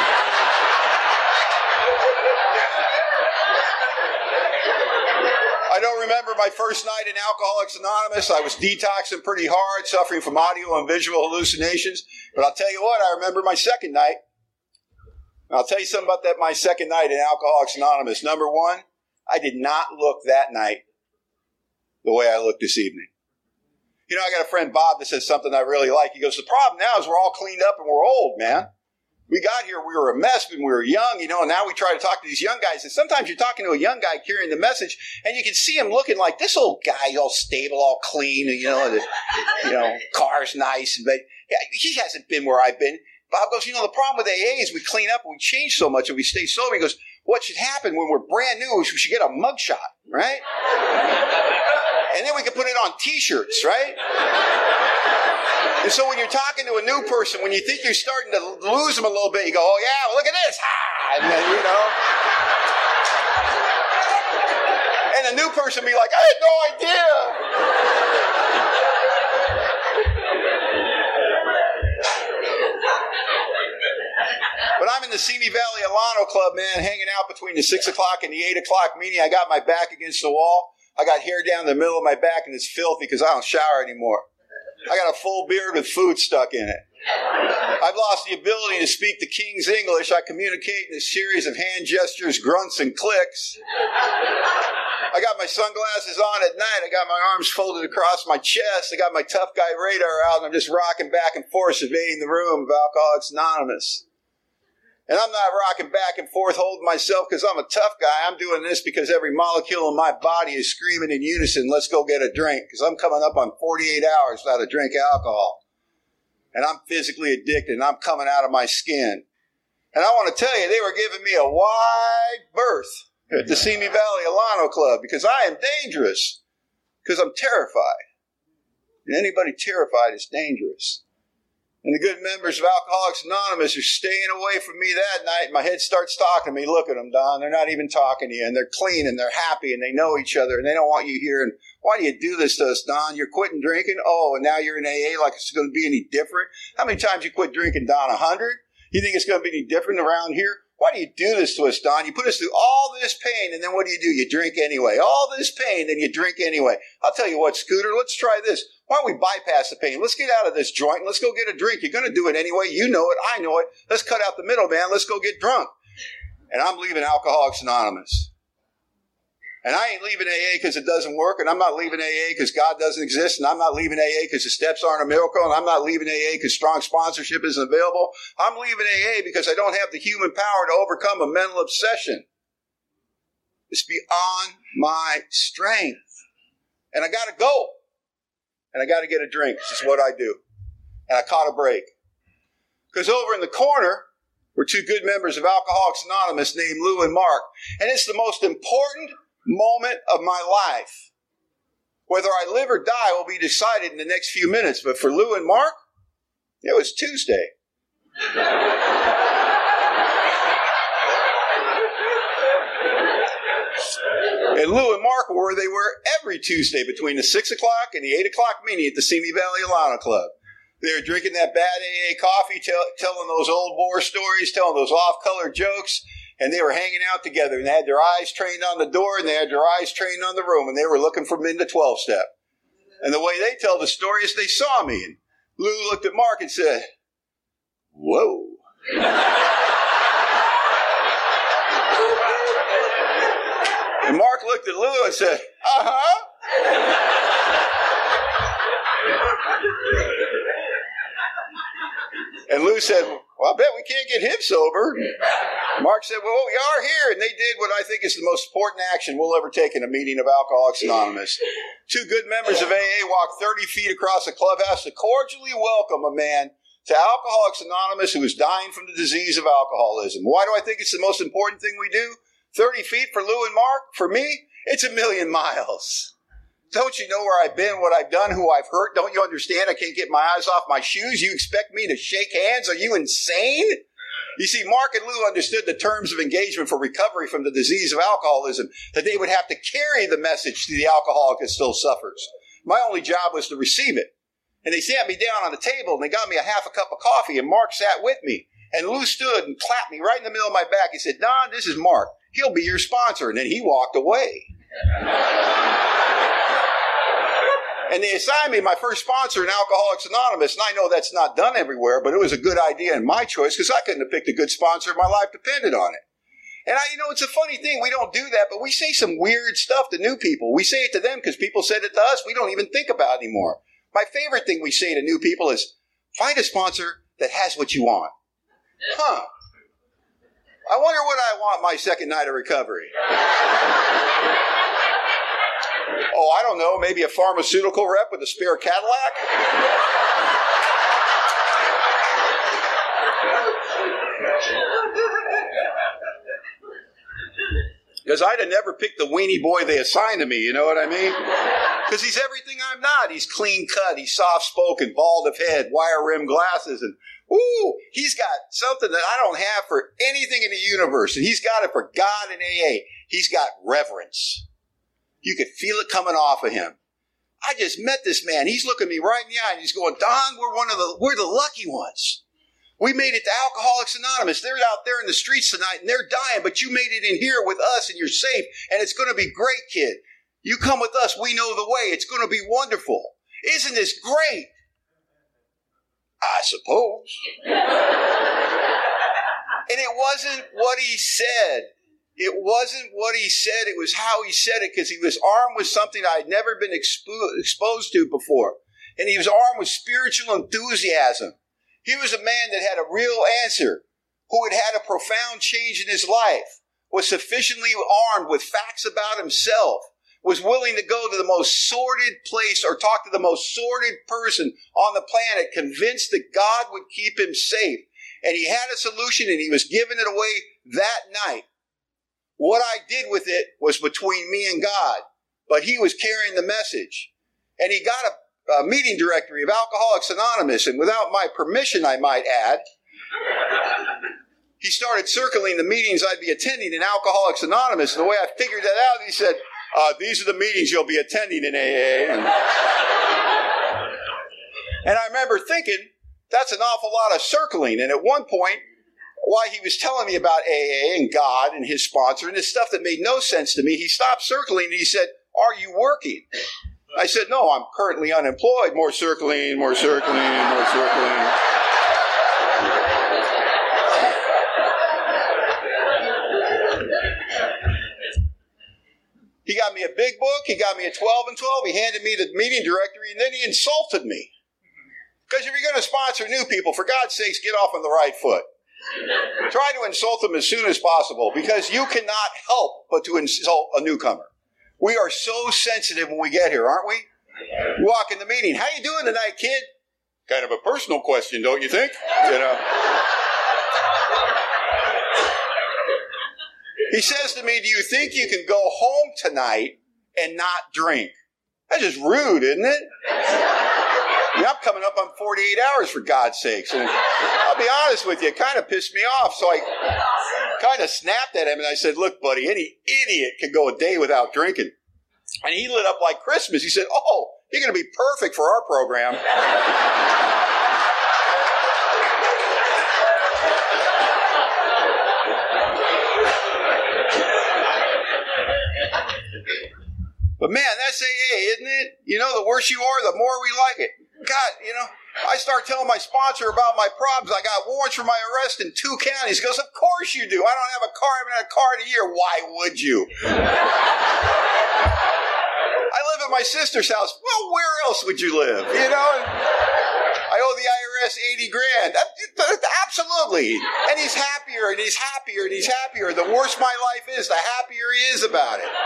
I don't remember my first night in Alcoholics Anonymous. I was detoxing pretty hard, suffering from audio and visual hallucinations. But I'll tell you what, I remember my second night. I'll tell you something about that, my second night in Alcoholics Anonymous. Number one, I did not look that night the way I look this evening. You know, I got a friend, Bob, that says something I really like. He goes, the problem now is we're all cleaned up and we're old, man. We got here, we were a mess when we were young, you know, and now we try to talk to these young guys. And sometimes you're talking to a young guy carrying the message, and you can see him looking like this old guy, all stable, all clean, and, car's nice. But he hasn't been where I've been. Bob goes, the problem with AA is we clean up and we change so much and we stay sober. He goes, what should happen when we're brand new is we should get a mugshot, right? And then we can put it on T-shirts, right? And so when you're talking to a new person, when you think you're starting to lose them a little bit, you go, oh, yeah, well, look at this. And then, And a new person be like, I had no idea. But I'm in the Simi Valley Alano Club, man, hanging out between the 6 o'clock and the 8 o'clock meeting. I got my back against the wall. I got hair down the middle of my back, and it's filthy because I don't shower anymore. I got a full beard with food stuck in it. I've lost the ability to speak the King's English. I communicate in a series of hand gestures, grunts, and clicks. I got my sunglasses on at night. I got my arms folded across my chest. I got my tough guy radar out, and I'm just rocking back and forth, surveying the room of Alcoholics Anonymous. And I'm not rocking back and forth holding myself because I'm a tough guy. I'm doing this because every molecule in my body is screaming in unison, let's go get a drink. Because I'm coming up on 48 hours without a drink of alcohol. And I'm physically addicted and I'm coming out of my skin. And I want to tell you, they were giving me a wide berth at the Simi Valley Alano Club because I am dangerous. Because I'm terrified. And anybody terrified is dangerous. And the good members of Alcoholics Anonymous are staying away from me that night. My head starts talking to me. Look at them, Don. They're not even talking to you. And they're clean and they're happy and they know each other and they don't want you here. And why do you do this to us, Don? You're quitting drinking? Oh, and now you're in AA like it's going to be any different? How many times you quit drinking, Don? 100? You think it's going to be any different around here? Why do you do this to us, Don? You put us through all this pain, and then what do? You drink anyway. All this pain, then you drink anyway. I'll tell you what, Scooter, let's try this. Why don't we bypass the pain? Let's get out of this joint, and let's go get a drink. You're going to do it anyway. You know it. I know it. Let's cut out the middle, man. Let's go get drunk. And I'm leaving Alcoholics Anonymous. And I ain't leaving AA because it doesn't work, and I'm not leaving AA because God doesn't exist, and I'm not leaving AA because the steps aren't a miracle, and I'm not leaving AA because strong sponsorship isn't available. I'm leaving AA because I don't have the human power to overcome a mental obsession. It's beyond my strength. And I got to go. And I got to get a drink. This is what I do. And I caught a break. Because over in the corner were two good members of Alcoholics Anonymous named Lou and Mark. And it's the most important moment of my life. Whether I live or die will be decided in the next few minutes. But for Lou and Mark, it was Tuesday. And Lou and Mark were where they were every Tuesday between the 6 o'clock and the 8 o'clock meeting at the Simi Valley Alano Club. They were drinking that bad AA coffee, telling those old war stories, telling those off-color jokes. And they were hanging out together, and they had their eyes trained on the door, and they had their eyes trained on the room, and they were looking for men to 12-step. And the way they tell the story is they saw me, and Lou looked at Mark and said, whoa. And Mark looked at Lou and said, uh-huh. And Lou said, well, I bet we can't get him sober. Mark said, well, we are here. And they did what I think is the most important action we'll ever take in a meeting of Alcoholics Anonymous. Two good members of AA walked 30 feet across the clubhouse to cordially welcome a man to Alcoholics Anonymous who is dying from the disease of alcoholism. Why do I think it's the most important thing we do? 30 feet for Lou and Mark? For me, it's 1,000,000 miles. Don't you know where I've been, what I've done, who I've hurt? Don't you understand? I can't get my eyes off my shoes. You expect me to shake hands? Are you insane? You see, Mark and Lou understood the terms of engagement for recovery from the disease of alcoholism, that they would have to carry the message to the alcoholic that still suffers. My only job was to receive it. And they sat me down on the table and they got me a half a cup of coffee, and Mark sat with me. And Lou stood and clapped me right in the middle of my back. He said, Don, this is Mark. He'll be your sponsor. And then he walked away. And they assigned me my first sponsor in Alcoholics Anonymous. And I know that's not done everywhere, but it was a good idea and my choice because I couldn't have picked a good sponsor if my life depended on it. And it's a funny thing. We don't do that, but we say some weird stuff to new people. We say it to them because people said it to us. We don't even think about it anymore. My favorite thing we say to new people is, find a sponsor that has what you want. Huh. I wonder what I want my second night of recovery. Oh, I don't know, maybe a pharmaceutical rep with a spare Cadillac? Because I'd have never picked the weenie boy they assigned to me, you know what I mean? Because he's everything I'm not. He's clean cut, he's soft-spoken, bald of head, wire-rimmed glasses, and he's got something that I don't have for anything in the universe, and he's got it for God and AA. He's got reverence. You could feel it coming off of him. I just met this man. He's looking me right in the eye, and he's going, Don, we're the lucky ones. We made it to Alcoholics Anonymous. They're out there in the streets tonight, and they're dying, but you made it in here with us, and you're safe, and it's going to be great, kid. You come with us. We know the way. It's going to be wonderful. Isn't this great? I suppose. And it wasn't what he said. It wasn't what he said. It was how he said it, because he was armed with something I had never been exposed to before. And he was armed with spiritual enthusiasm. He was a man that had a real answer, who had had a profound change in his life, was sufficiently armed with facts about himself, was willing to go to the most sordid place or talk to the most sordid person on the planet, convinced that God would keep him safe. And he had a solution, and he was giving it away that night. What I did with it was between me and God, but he was carrying the message. And he got a meeting directory of Alcoholics Anonymous, and without my permission, I might add, he started circling the meetings I'd be attending in Alcoholics Anonymous. And the way I figured that out, he said, these are the meetings you'll be attending in AA. And I remember thinking, that's an awful lot of circling. And at one point, while he was telling me about AA and God and his sponsor and this stuff that made no sense to me, he stopped circling and he said, are you working? I said, no, I'm currently unemployed. More circling, more circling, more circling. He got me a big book. He got me a 12 and 12. He handed me the meeting directory, and then he insulted me. Because if you're going to sponsor new people, for God's sakes, get off on the right foot. Try to insult them as soon as possible, because you cannot help but to insult a newcomer. We are so sensitive when we get here, aren't we? You walk in the meeting. How you doing tonight, kid? Kind of a personal question, don't you think? He says to me, do you think you can go home tonight and not drink? That's just rude, isn't it? I'm coming up on 48 hours, for God's sakes. And I'll be honest with you, it kind of pissed me off. So I kind of snapped at him and I said, look, buddy, any idiot can go a day without drinking. And he lit up like Christmas. He said, oh, you're going to be perfect for our program. But man, that's AA, isn't it? The worse you are, the more we like it. God, I start telling my sponsor about my problems. I got warrants for my arrest in 2 counties. He goes, of course you do. I don't have a car. I haven't had a car in a year. Why would you? I live at my sister's house. Well, where else would you live? You know? I owe the IRS 80 grand. Absolutely. And he's happier and he's happier and he's happier. The worse my life is, the happier he is about it.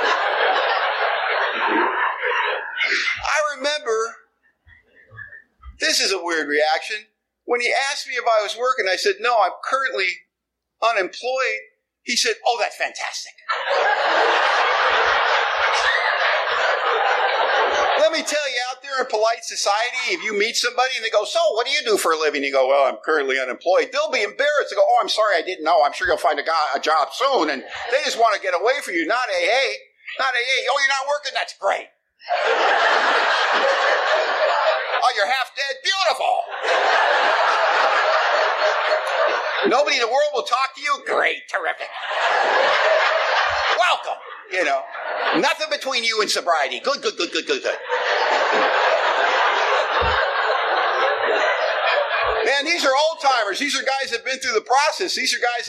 I remember, this is a weird reaction. When he asked me if I was working, I said, no, I'm currently unemployed. He said, oh, that's fantastic. Let me tell you, out there in polite society, if you meet somebody and they go, so what do you do for a living? You go, well, I'm currently unemployed. They'll be embarrassed. They go, oh, I'm sorry, I didn't know. I'm sure you'll find a job soon. And they just want to get away from you. Not AA. Not AA. Oh, you're not working? That's great. Oh, you're half dead? Beautiful. Nobody in the world will talk to you? Great. Terrific. Welcome. You know, nothing between you and sobriety. Good. Man, these are old timers. These are guys that have been through the process. These guys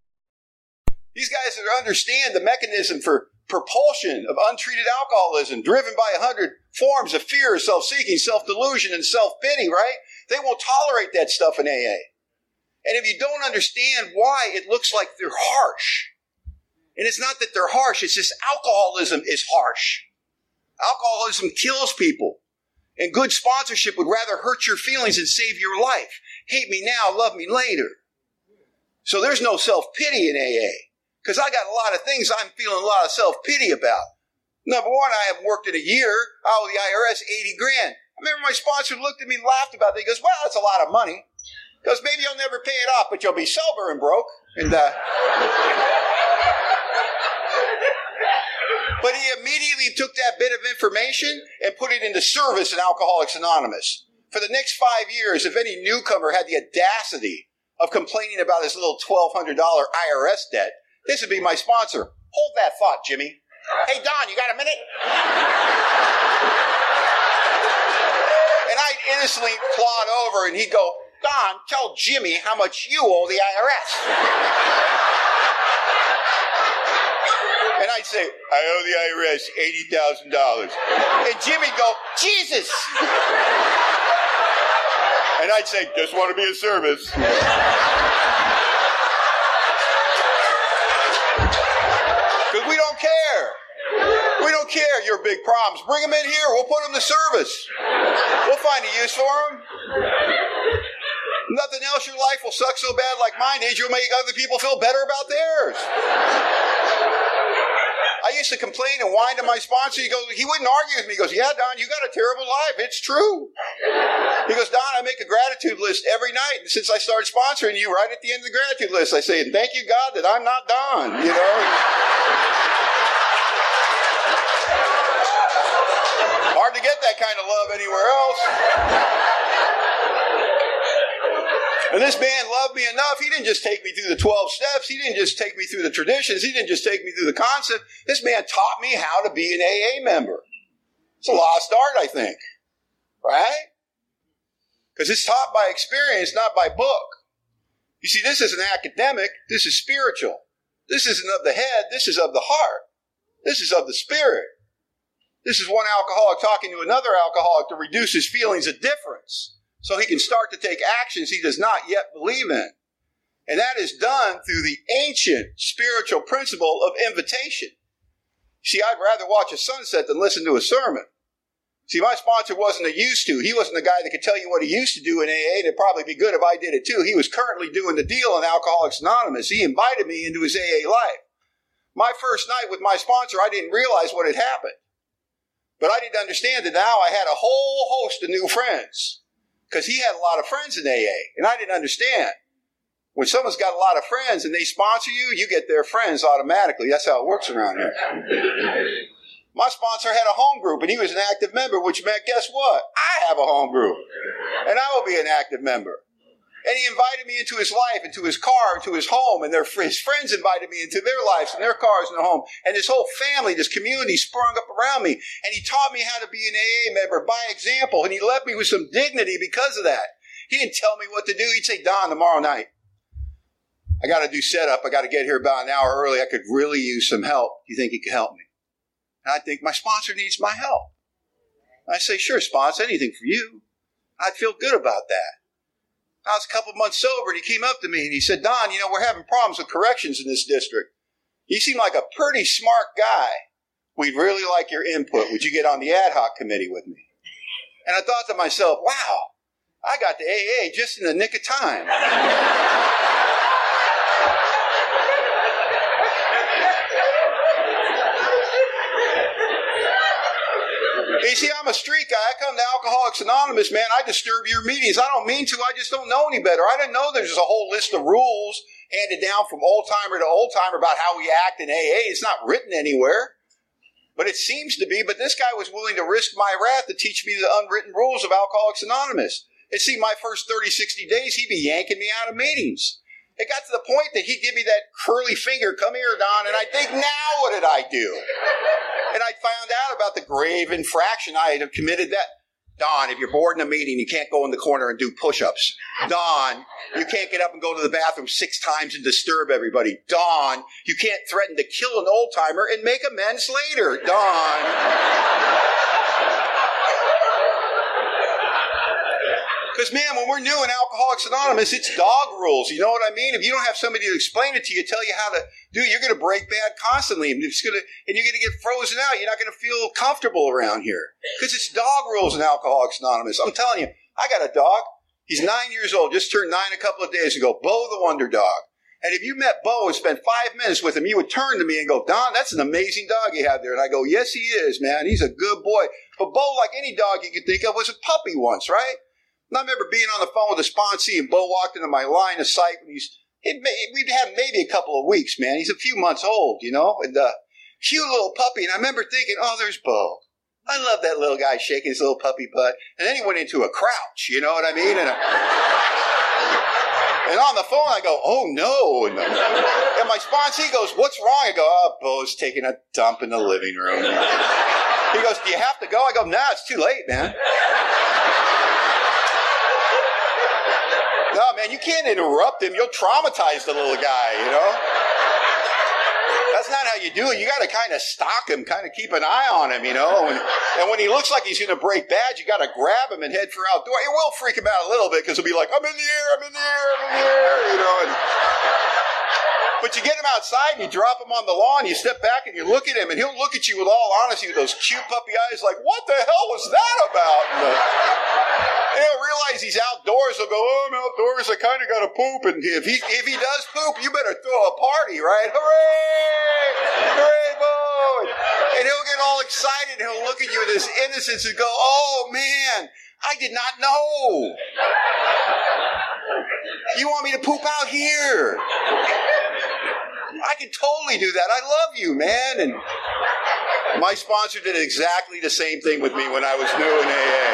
that understand the mechanism for propulsion of untreated alcoholism, driven by 100 forms of fear, self-seeking, self-delusion, and self-pity, right? They won't tolerate that stuff in AA. And if you don't understand why, it looks like they're harsh. And it's not that they're harsh, it's just alcoholism is harsh. Alcoholism kills people. And good sponsorship would rather hurt your feelings than save your life. Hate me now, love me later. So there's no self-pity in AA. Because I got a lot of things I'm feeling a lot of self-pity about. Number one, I haven't worked in a year. I owe the IRS 80 grand. I remember my sponsor looked at me and laughed about it. He goes, well, that's a lot of money. He goes, maybe you'll never pay it off, but you'll be sober and broke. And but he immediately took that bit of information and put it into service in Alcoholics Anonymous. For the next 5 years, if any newcomer had the audacity of complaining about his little $1,200 IRS debt, this would be my sponsor. Hold that thought, Jimmy. Hey, Don, you got a minute? And I'd innocently plod over, and he'd go, Don, tell Jimmy how much you owe the IRS. And I'd say, I owe the IRS $80,000. And Jimmy'd go, Jesus! And I'd say, just want to be of service. Because we don't care. We don't care your big problems. Bring them in here. We'll put them to service. We'll find a use for them. Nothing else, your life will suck so bad like mine did, you'll make other people feel better about theirs. I used to complain and whine to my sponsor. He wouldn't argue with me. He goes, yeah, Don, you got a terrible life. It's true. He goes, Don, I make a gratitude list every night. And since I started sponsoring you, right at the end of the gratitude list, I say, thank you, God, that I'm not Don, you know. Hard to get that kind of love anywhere else. And this man loved me enough. He didn't just take me through the 12 steps. He didn't just take me through the traditions. He didn't just take me through the concept. This man taught me how to be an AA member. It's a lost art, I think. Right? Because it's taught by experience, not by book. You see, this isn't academic. This is spiritual. This isn't of the head. This is of the heart. This is of the spirit. This is one alcoholic talking to another alcoholic to reduce his feelings of difference, so he can start to take actions he does not yet believe in. And that is done through the ancient spiritual principle of invitation. See, I'd rather watch a sunset than listen to a sermon. See, my sponsor wasn't a used to. He wasn't the guy that could tell you what he used to do in AA, and it'd probably be good if I did it too. He was currently doing the deal in Alcoholics Anonymous. He invited me into his AA life. My first night with my sponsor, I didn't realize what had happened. But I didn't understand that now I had a whole host of new friends. Because he had a lot of friends in AA, and I didn't understand. When someone's got a lot of friends and they sponsor you, you get their friends automatically. That's how it works around here. My sponsor had a home group, and he was an active member, which meant, guess what? I have a home group, and I will be an active member. And he invited me into his life, into his car, into his home, and his friends invited me into their lives and their cars and their home. And this whole family, this community sprung up around me. And he taught me how to be an AA member by example. And he left me with some dignity because of that. He didn't tell me what to do. He'd say, Don, tomorrow night, I got to do setup. I got to get here about an hour early. I could really use some help. Do you think you could help me? And I think my sponsor needs my help. And I say, sure, sponsor, anything for you. I'd feel good about that. I was a couple months sober, and he came up to me, and he said, Don, we're having problems with corrections in this district. You seem like a pretty smart guy. We'd really like your input. Would you get on the ad hoc committee with me? And I thought to myself, wow, I got to AA just in the nick of time. You see, I'm a street guy. I come to Alcoholics Anonymous, man. I disturb your meetings. I don't mean to. I just don't know any better. I didn't know there's a whole list of rules handed down from old-timer to old-timer about how we act in AA. It's not written anywhere. But it seems to be. But this guy was willing to risk my wrath to teach me the unwritten rules of Alcoholics Anonymous. And see, my first 30, 60 days, he'd be yanking me out of meetings. It got to the point that he'd give me that curly finger, come here, Don, and I'd think, now what did I do? And I found out about the grave infraction I had committed that. Don, if you're bored in a meeting, you can't go in the corner and do push-ups. Don, you can't get up and go to the bathroom 6 times and disturb everybody. Don, you can't threaten to kill an old-timer and make amends later. Don. Because, man, when we're new in Alcoholics Anonymous, it's dog rules. You know what I mean? If you don't have somebody to explain it to you, tell you how to do it, you're going to break bad constantly. And you're going to get frozen out. You're not going to feel comfortable around here. Because it's dog rules in Alcoholics Anonymous. I'm telling you, I got a dog. He's 9 years old, just turned 9 a couple of days ago. Bo the Wonder Dog. And if you met Bo and spent 5 minutes with him, you would turn to me and go, Don, that's an amazing dog you have there. And I go, yes, he is, man. He's a good boy. But Bo, like any dog you could think of, was a puppy once, right? And I remember being on the phone with a sponsee, and Bo walked into my line of sight when we'd had maybe a couple of weeks, man. He's a few months old, and cute little puppy. And I remember thinking, oh, there's Bo. I love that little guy shaking his little puppy butt. And then he went into a crouch, you know what I mean? And on the phone, I go, oh, no. And my sponsee goes, what's wrong? I go, oh, Bo's taking a dump in the living room. He goes, do you have to go? I go, nah, it's too late, man. No, man, you can't interrupt him. You'll traumatize the little guy, That's not how you do it. You got to kind of stalk him, kind of keep an eye on him, And when he looks like he's going to break bad, you got to grab him and head for outdoor. It will freak him out a little bit because he'll be like, I'm in the air, I'm in the air, I'm in the air, But you get him outside and you drop him on the lawn, you step back and you look at him, and he'll look at you with all honesty with those cute puppy eyes like, what the hell was that about? And he'll realize he's outdoors. He'll go, oh, I'm outdoors, I kind of got to poop. And if he does poop, you better throw a party, right? Hooray! Hooray, Bo! And he'll get all excited and he'll look at you with his innocence and go, oh, man, I did not know. You want me to poop out here? I can totally do that. I love you, man. And my sponsor did exactly the same thing with me when I was new in AA.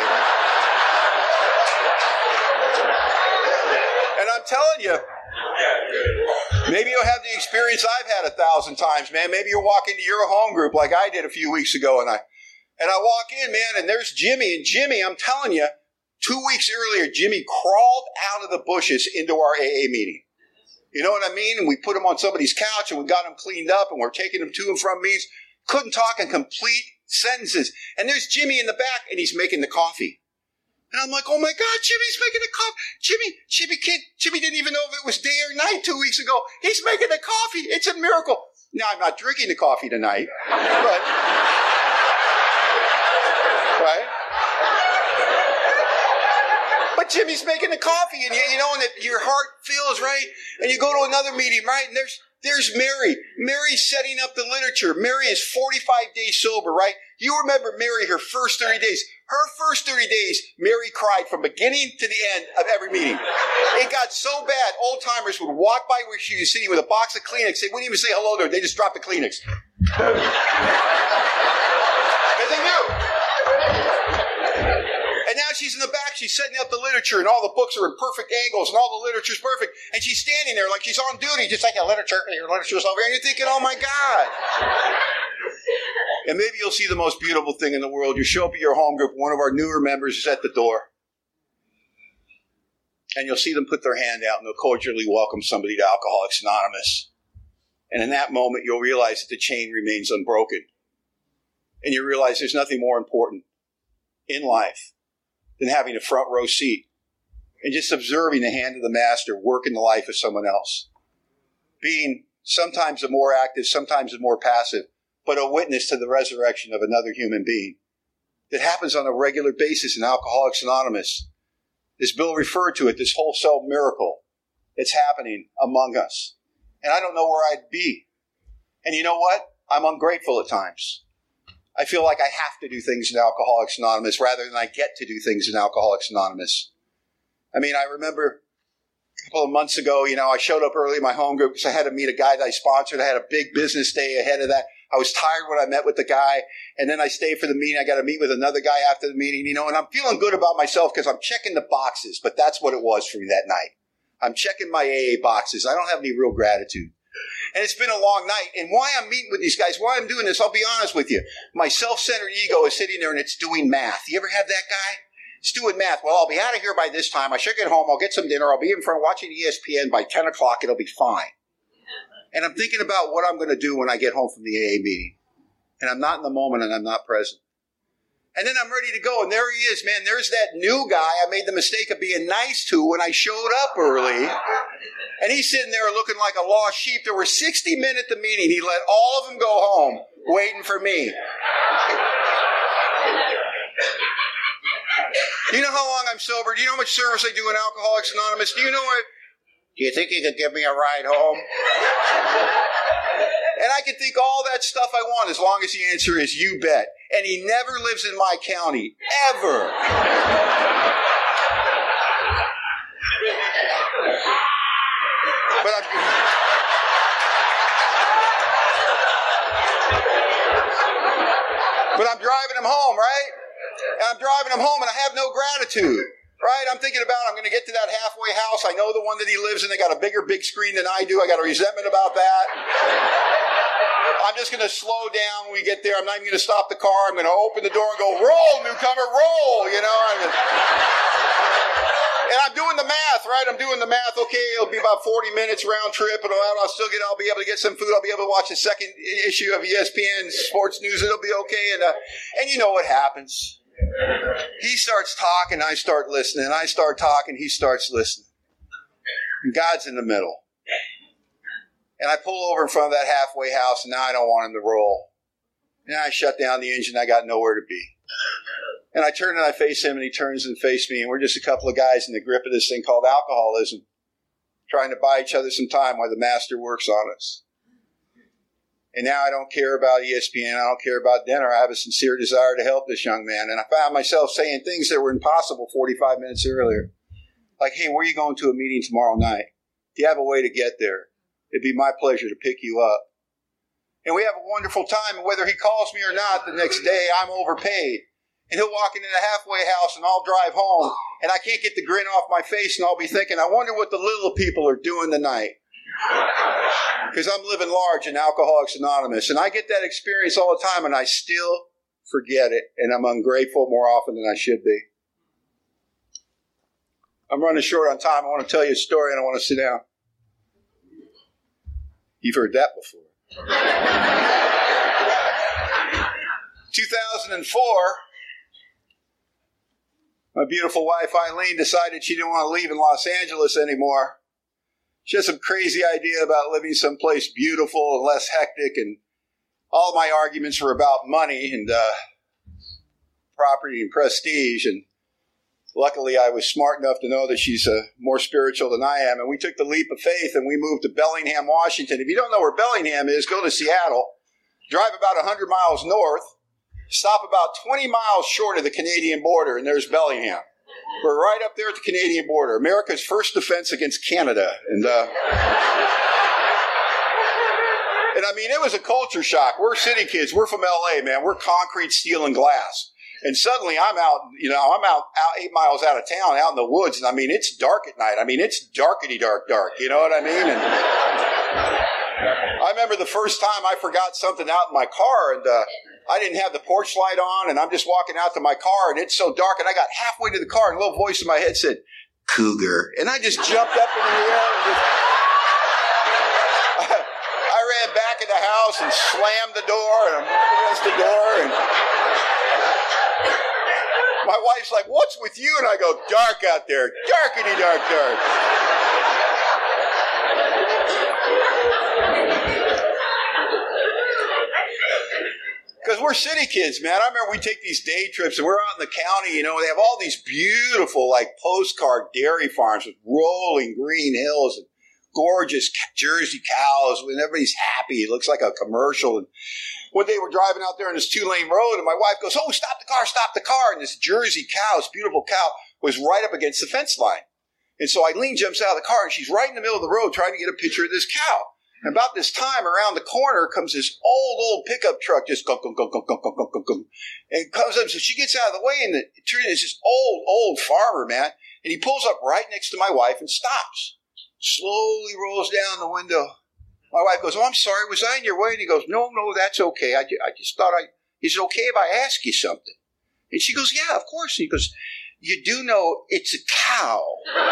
And I'm telling you, maybe you'll have the experience I've had 1,000 times, man. Maybe you'll walk into your home group like I did a few weeks ago, and I walk in, man, and there's Jimmy. And Jimmy, I'm telling you, 2 weeks earlier, Jimmy crawled out of the bushes into our AA meeting. You know what I mean? And we put him on somebody's couch and we got him cleaned up and we're taking him to and from meetings. Couldn't talk in complete sentences. And there's Jimmy in the back and he's making the coffee. And I'm like, oh my God, Jimmy's making the coffee. Jimmy didn't even know if it was day or night 2 weeks ago. He's making the coffee. It's a miracle. Now, I'm not drinking the coffee tonight, but, right? But Jimmy's making the coffee, and and your heart feels right. And you go to another meeting, right? And there's Mary. Mary's setting up the literature. Mary is 45 days sober, right? You remember Mary, her first 30 days. Her first 30 days, Mary cried from beginning to the end of every meeting. It got so bad, old-timers would walk by where she was sitting with a box of Kleenex. They wouldn't even say hello to her. They just dropped the Kleenex. Because they knew. And now she's in the back. She's she's setting up the literature, and all the books are in perfect angles, and all the literature's perfect. And she's standing there like she's on duty, just like your literature's over here. And you're thinking, oh my God. And maybe you'll see the most beautiful thing in the world. You show up at your home group, one of our newer members is at the door. And you'll see them put their hand out, and they'll cordially welcome somebody to Alcoholics Anonymous. And in that moment, you'll realize that the chain remains unbroken. And you realize there's nothing more important in life than having a front row seat and just observing the hand of the Master work in the life of someone else. Being sometimes a more active, sometimes a more passive, but a witness to the resurrection of another human being. That happens on a regular basis in Alcoholics Anonymous. As Bill referred to it, this wholesale miracle that's happening among us. And I don't know where I'd be. And you know what? I'm ungrateful at times. I feel like I have to do things in Alcoholics Anonymous rather than I get to do things in Alcoholics Anonymous. I mean, I remember a couple of months ago, I showed up early in my home group because I had to meet a guy that I sponsored. I had a big business day ahead of that. I was tired when I met with the guy, and then I stayed for the meeting. I got to meet with another guy after the meeting, and I'm feeling good about myself because I'm checking the boxes, but that's what it was for me that night. I'm checking my AA boxes. I don't have any real gratitude. And it's been a long night. And why I'm meeting with these guys, why I'm doing this, I'll be honest with you. My self-centered ego is sitting there and it's doing math. You ever have that guy? It's doing math. Well, I'll be out of here by this time. I should get home. I'll get some dinner. I'll be in front watching ESPN by 10 o'clock. It'll be fine. And I'm thinking about what I'm going to do when I get home from the AA meeting. And I'm not in the moment and I'm not present. And then I'm ready to go. And there he is, man. There's that new guy I made the mistake of being nice to when I showed up early. And he's sitting there looking like a lost sheep. There were 60 men at the meeting. He let all of them go home waiting for me. Do you know how long I'm sober? Do you know how much service I do in Alcoholics Anonymous? Do you think you could give me a ride home? And I can think all that stuff I want as long as the answer is you bet. And he never lives in my county, ever. But I'm driving him home, right? And I'm driving him home and I have no gratitude. Right? I'm thinking about, I'm going to get to that halfway house. I know the one that he lives in. They got a bigger big screen than I do. I got a resentment about that. I'm just going to slow down when we get there. I'm not even going to stop the car. I'm going to open the door and go, roll, newcomer, roll. And I'm doing the math, right? I'm doing the math. Okay, it'll be about 40 minutes round trip. And I'll be able to get some food. I'll be able to watch the second issue of ESPN Sports News. It'll be okay. And you know what happens. He starts talking, I start listening. I start talking, he starts listening. And God's in the middle. And I pull over in front of that halfway house, and now I don't want him to roll. And I shut down the engine. I got nowhere to be. And I turn and I face him, and he turns and faces me. And we're just a couple of guys in the grip of this thing called alcoholism, trying to buy each other some time while the Master works on us. And now I don't care about ESPN. I don't care about dinner. I have a sincere desire to help this young man. And I found myself saying things that were impossible 45 minutes earlier. Like, hey, where are you going to a meeting tomorrow night? Do you have a way to get there? It'd be my pleasure to pick you up. And we have a wonderful time. And whether he calls me or not the next day, I'm overpaid. And he'll walk into the halfway house and I'll drive home. And I can't get the grin off my face. And I'll be thinking, I wonder what the little people are doing tonight. Because I'm living large in Alcoholics Anonymous. And I get that experience all the time and I still forget it. And I'm ungrateful more often than I should be. I'm running short on time. I want to tell you a story and I want to sit down. You've heard that before. 2004, my beautiful wife Eileen decided she didn't want to live in Los Angeles anymore. She had some crazy idea about living someplace beautiful and less hectic, and all my arguments were about money and property and prestige. And luckily, I was smart enough to know that she's more spiritual than I am, and we took the leap of faith and we moved to Bellingham, Washington. If you don't know where Bellingham is, go to Seattle, drive about 100 miles north, stop about 20 miles short of the Canadian border, and there's Bellingham. We're right up there at the Canadian border, America's first defense against Canada. And I mean, it was a culture shock. We're city kids. We're from L.A., man. We're concrete, steel, and glass. And suddenly I'm out 8 miles out of town, out in the woods. And I mean, it's dark at night. I mean, it's darkety dark. You know what I mean? And I remember the first time I forgot something out in my car, and I didn't have the porch light on, and I'm just walking out to my car, and it's so dark, and I got halfway to the car, and a little voice in my head said, "Cougar." And I just jumped up in the air. I ran back in the house and slammed the door, and I'm against the door, and my wife's like, "What's with you?" And I go, "Dark out there, darkety dark." Because we're city kids, man. I remember we take these day trips, and we're out in the county, they have all these beautiful, postcard dairy farms with rolling green hills and gorgeous Jersey cows, and everybody's happy. It looks like a commercial. And one day we're driving out there on this 2-lane road, and my wife goes, "Oh, stop the car. And this Jersey cow, this beautiful cow, was right up against the fence line. And so Eileen jumps out of the car, and she's right in the middle of the road trying to get a picture of this cow. And about this time, around the corner comes this old pickup truck, just gunk, gunk, gunk, gunk, gunk, gunk, gunk, gunk. And comes up, so she gets out of the way, and it turns into this old farmer, man. And he pulls up right next to my wife and stops. Slowly rolls down the window. My wife goes, "Oh, I'm sorry, was I in your way?" And he goes, No, that's okay. I just thought is it okay if I ask you something? And she goes, "Yeah, of course." And he goes, "You do know it's a cow."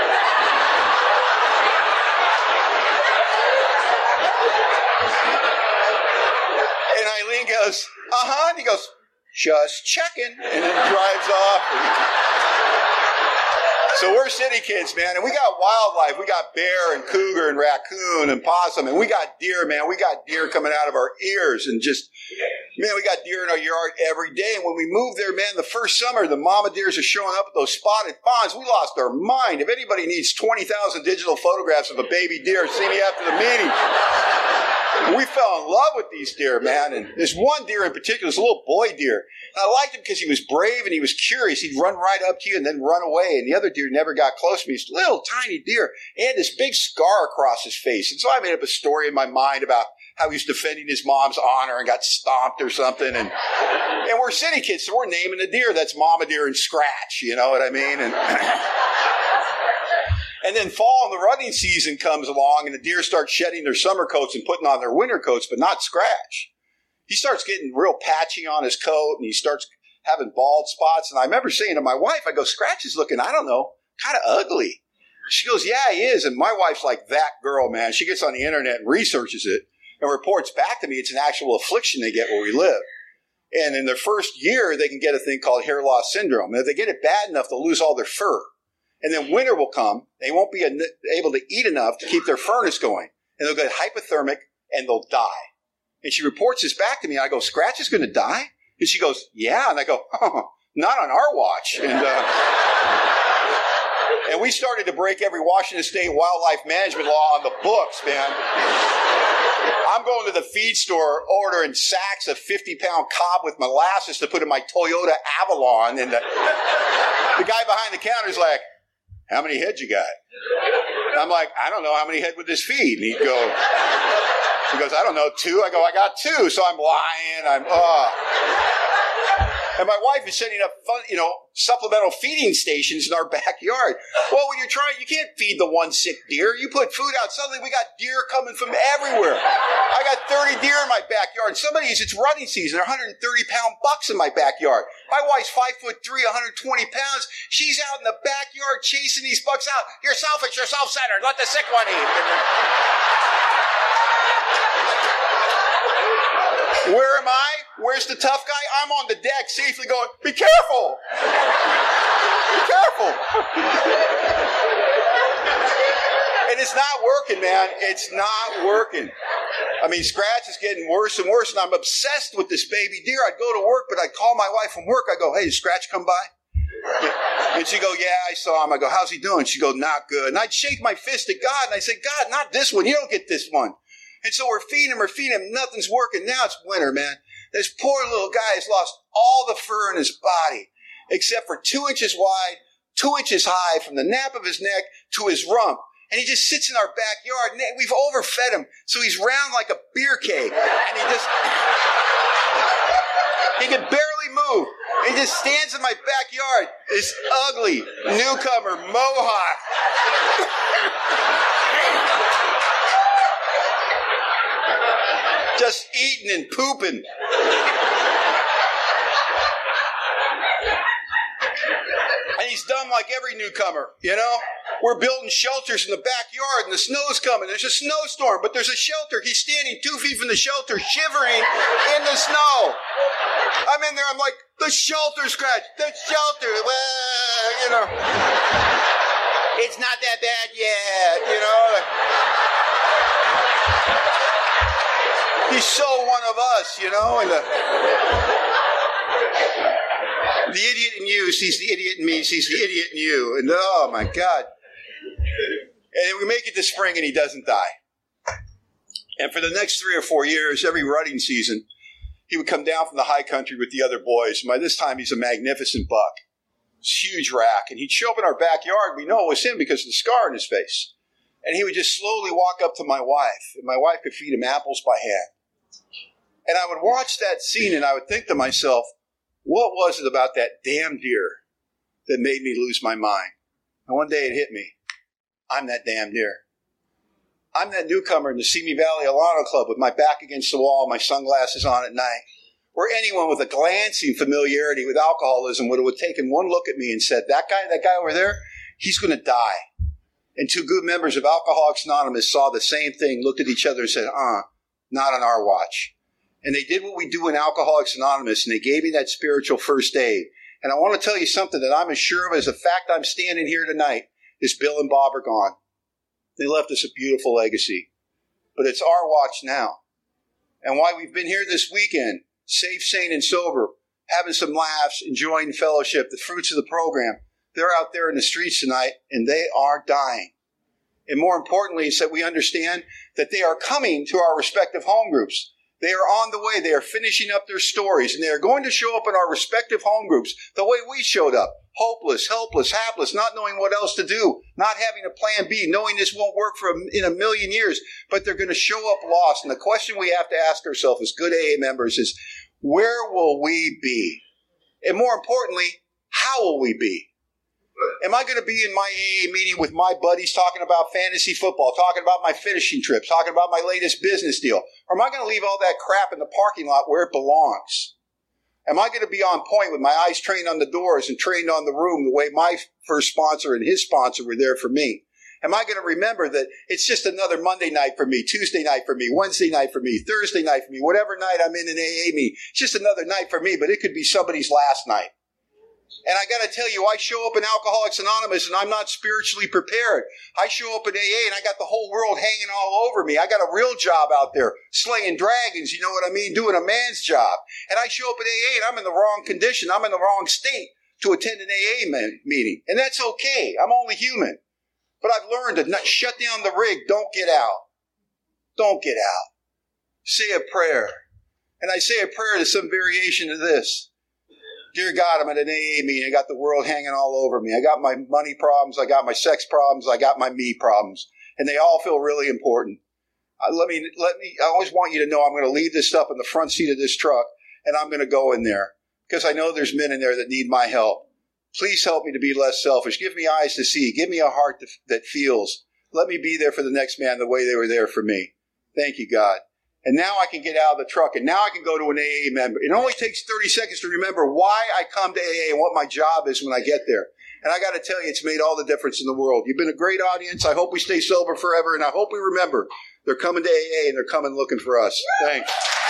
And Eileen goes, "Uh-huh." And he goes, "Just checking." And then drives off. So we're city kids, man. And we got wildlife. We got bear and cougar and raccoon and possum. And we got deer, man. We got deer coming out of our ears. And we got deer in our yard every day. And when we moved there, man, the first summer, the mama deers are showing up with those spotted fawns. We lost our mind. If anybody needs 20,000 digital photographs of a baby deer, see me after the meeting. We fell in love with these deer, man. And there's one deer in particular, this little boy deer. And I liked him because he was brave and he was curious. He'd run right up to you and then run away. And the other deer never got close to me. He's a little tiny deer. He had this big scar across his face. And so I made up a story in my mind about how he was defending his mom's honor and got stomped or something. And we're city kids, so we're naming the deer. That's Mama Deer and Scratch, you know what I mean? And then fall and the running season comes along, and the deer start shedding their summer coats and putting on their winter coats, but not Scratch. He starts getting real patchy on his coat, and he starts having bald spots. And I remember saying to my wife, I go, "Scratch is looking, I don't know, kind of ugly." She goes, "Yeah, he is." And my wife's like that girl, man. She gets on the internet and researches it and reports back to me it's an actual affliction they get where we live. And in their first year, they can get a thing called hair loss syndrome. And if they get it bad enough, they'll lose all their fur. And then winter will come. They won't be able to eat enough to keep their furnace going. And they'll get hypothermic and they'll die. And she reports this back to me. I go, "Scratch is going to die?" And she goes, "Yeah." And I go, "Oh, not on our watch." And we started to break every Washington State wildlife management law on the books, man. I'm going to the feed store ordering sacks of 50-pound cob with molasses to put in my Toyota Avalon. And the guy behind the counter is like, "How many head you got?" And I'm like, "I don't know. How many head would this feed?" And he goes, "I don't know, 2. I go, "I got 2. So I'm lying. And my wife is setting up supplemental feeding stations in our backyard. Well, when you're trying, you can't feed the one sick deer. You put food out. Suddenly we got deer coming from everywhere. I got 30 deer in my backyard. It's running season. There are 130-pound bucks in my backyard. My wife's 5'3", 120 pounds. She's out in the backyard chasing these bucks out. "You're selfish. You're self-centered. Let the sick one eat." Where am I? Where's the tough guy? I'm on the deck safely going, "Be careful. Be careful." And it's not working, man. It's not working. I mean, Scratch is getting worse and worse, and I'm obsessed with this baby deer. I'd go to work, but I'd call my wife from work. I go, "Hey, did Scratch come by?" And she'd go, "Yeah, I saw him." I go, "How's he doing?" She'd go, "Not good." And I'd shake my fist at God, and I'd say, "God, not this one. You don't get this one." And so we're feeding him. Nothing's working. Now it's winter, man. This poor little guy has lost all the fur in his body, except for 2 inches wide, 2 inches high, from the nape of his neck to his rump. And he just sits in our backyard. And we've overfed him, so he's round like a beer keg. And he can barely move. He just stands in my backyard. This ugly newcomer mohawk. Just eating and pooping. And he's dumb like every newcomer, you know? We're building shelters in the backyard and the snow's coming. There's a snowstorm, but there's a shelter. He's standing 2 feet from the shelter, shivering in the snow. I'm in there, I'm like, the shelter scratch, the shelter, well, you know. It's not that bad yet, you know. He's so one of us, you know, and the idiot in you sees the idiot in me, sees the idiot in you, and oh my God. And we make it to spring and he doesn't die. And for the next 3 or 4 years, every rutting season, he would come down from the high country with the other boys. And by this time, he's a magnificent buck. This huge rack. And he'd show up in our backyard. We know it was him because of the scar on his face. And he would just slowly walk up to my wife. And my wife could feed him apples by hand. And I would watch that scene and I would think to myself, what was it about that damn deer that made me lose my mind? And one day it hit me. I'm that damn deer. I'm that newcomer in the Simi Valley Alano Club with my back against the wall, my sunglasses on at night, where anyone with a glancing familiarity with alcoholism would have taken one look at me and said, that guy over there, he's going to die. And 2 good members of Alcoholics Anonymous saw the same thing, looked at each other and said, not on our watch. And they did what we do in Alcoholics Anonymous, and they gave me that spiritual first aid. And I want to tell you something that I'm as sure of as the fact I'm standing here tonight is Bill and Bob are gone. They left us a beautiful legacy. But it's our watch now. And why we've been here this weekend, safe, sane, and sober, having some laughs, enjoying fellowship, the fruits of the program, they're out there in the streets tonight, and they are dying. And more importantly, is that we understand that they are coming to our respective home groups. They are on the way. They are finishing up their stories, and they are going to show up in our respective home groups the way we showed up. Hopeless, helpless, hapless, not knowing what else to do, not having a plan B, knowing this won't work in a million years, but they're going to show up lost. And the question we have to ask ourselves as good AA members is, where will we be? And more importantly, how will we be? Am I going to be in my AA meeting with my buddies talking about fantasy football, talking about my finishing trips, talking about my latest business deal? Or am I going to leave all that crap in the parking lot where it belongs? Am I going to be on point with my eyes trained on the doors and trained on the room the way my first sponsor and his sponsor were there for me? Am I going to remember that it's just another Monday night for me, Tuesday night for me, Wednesday night for me, Thursday night for me, whatever night I'm in an AA meeting? It's just another night for me, but it could be somebody's last night. And I got to tell you, I show up in Alcoholics Anonymous and I'm not spiritually prepared. I show up in AA and I got the whole world hanging all over me. I got a real job out there, slaying dragons, you know what I mean, doing a man's job. And I show up at AA and I'm in the wrong condition. I'm in the wrong state to attend an AA meeting. And that's okay. I'm only human. But I've learned to not shut down the rig. Don't get out. Don't get out. Say a prayer. And I say a prayer to some variation of this. Dear God, I'm at an AA meeting. I got the world hanging all over me. I got my money problems. I got my sex problems. I got my me problems. And they all feel really important. I always want you to know I'm going to leave this stuff in the front seat of this truck and I'm going to go in there because I know there's men in there that need my help. Please help me to be less selfish. Give me eyes to see. Give me a heart that feels. Let me be there for the next man the way they were there for me. Thank you, God. And now I can get out of the truck, and now I can go to an AA member. It only takes 30 seconds to remember why I come to AA and what my job is when I get there. And I got to tell you, it's made all the difference in the world. You've been a great audience. I hope we stay sober forever, and I hope we remember they're coming to AA, and they're coming looking for us. Thanks.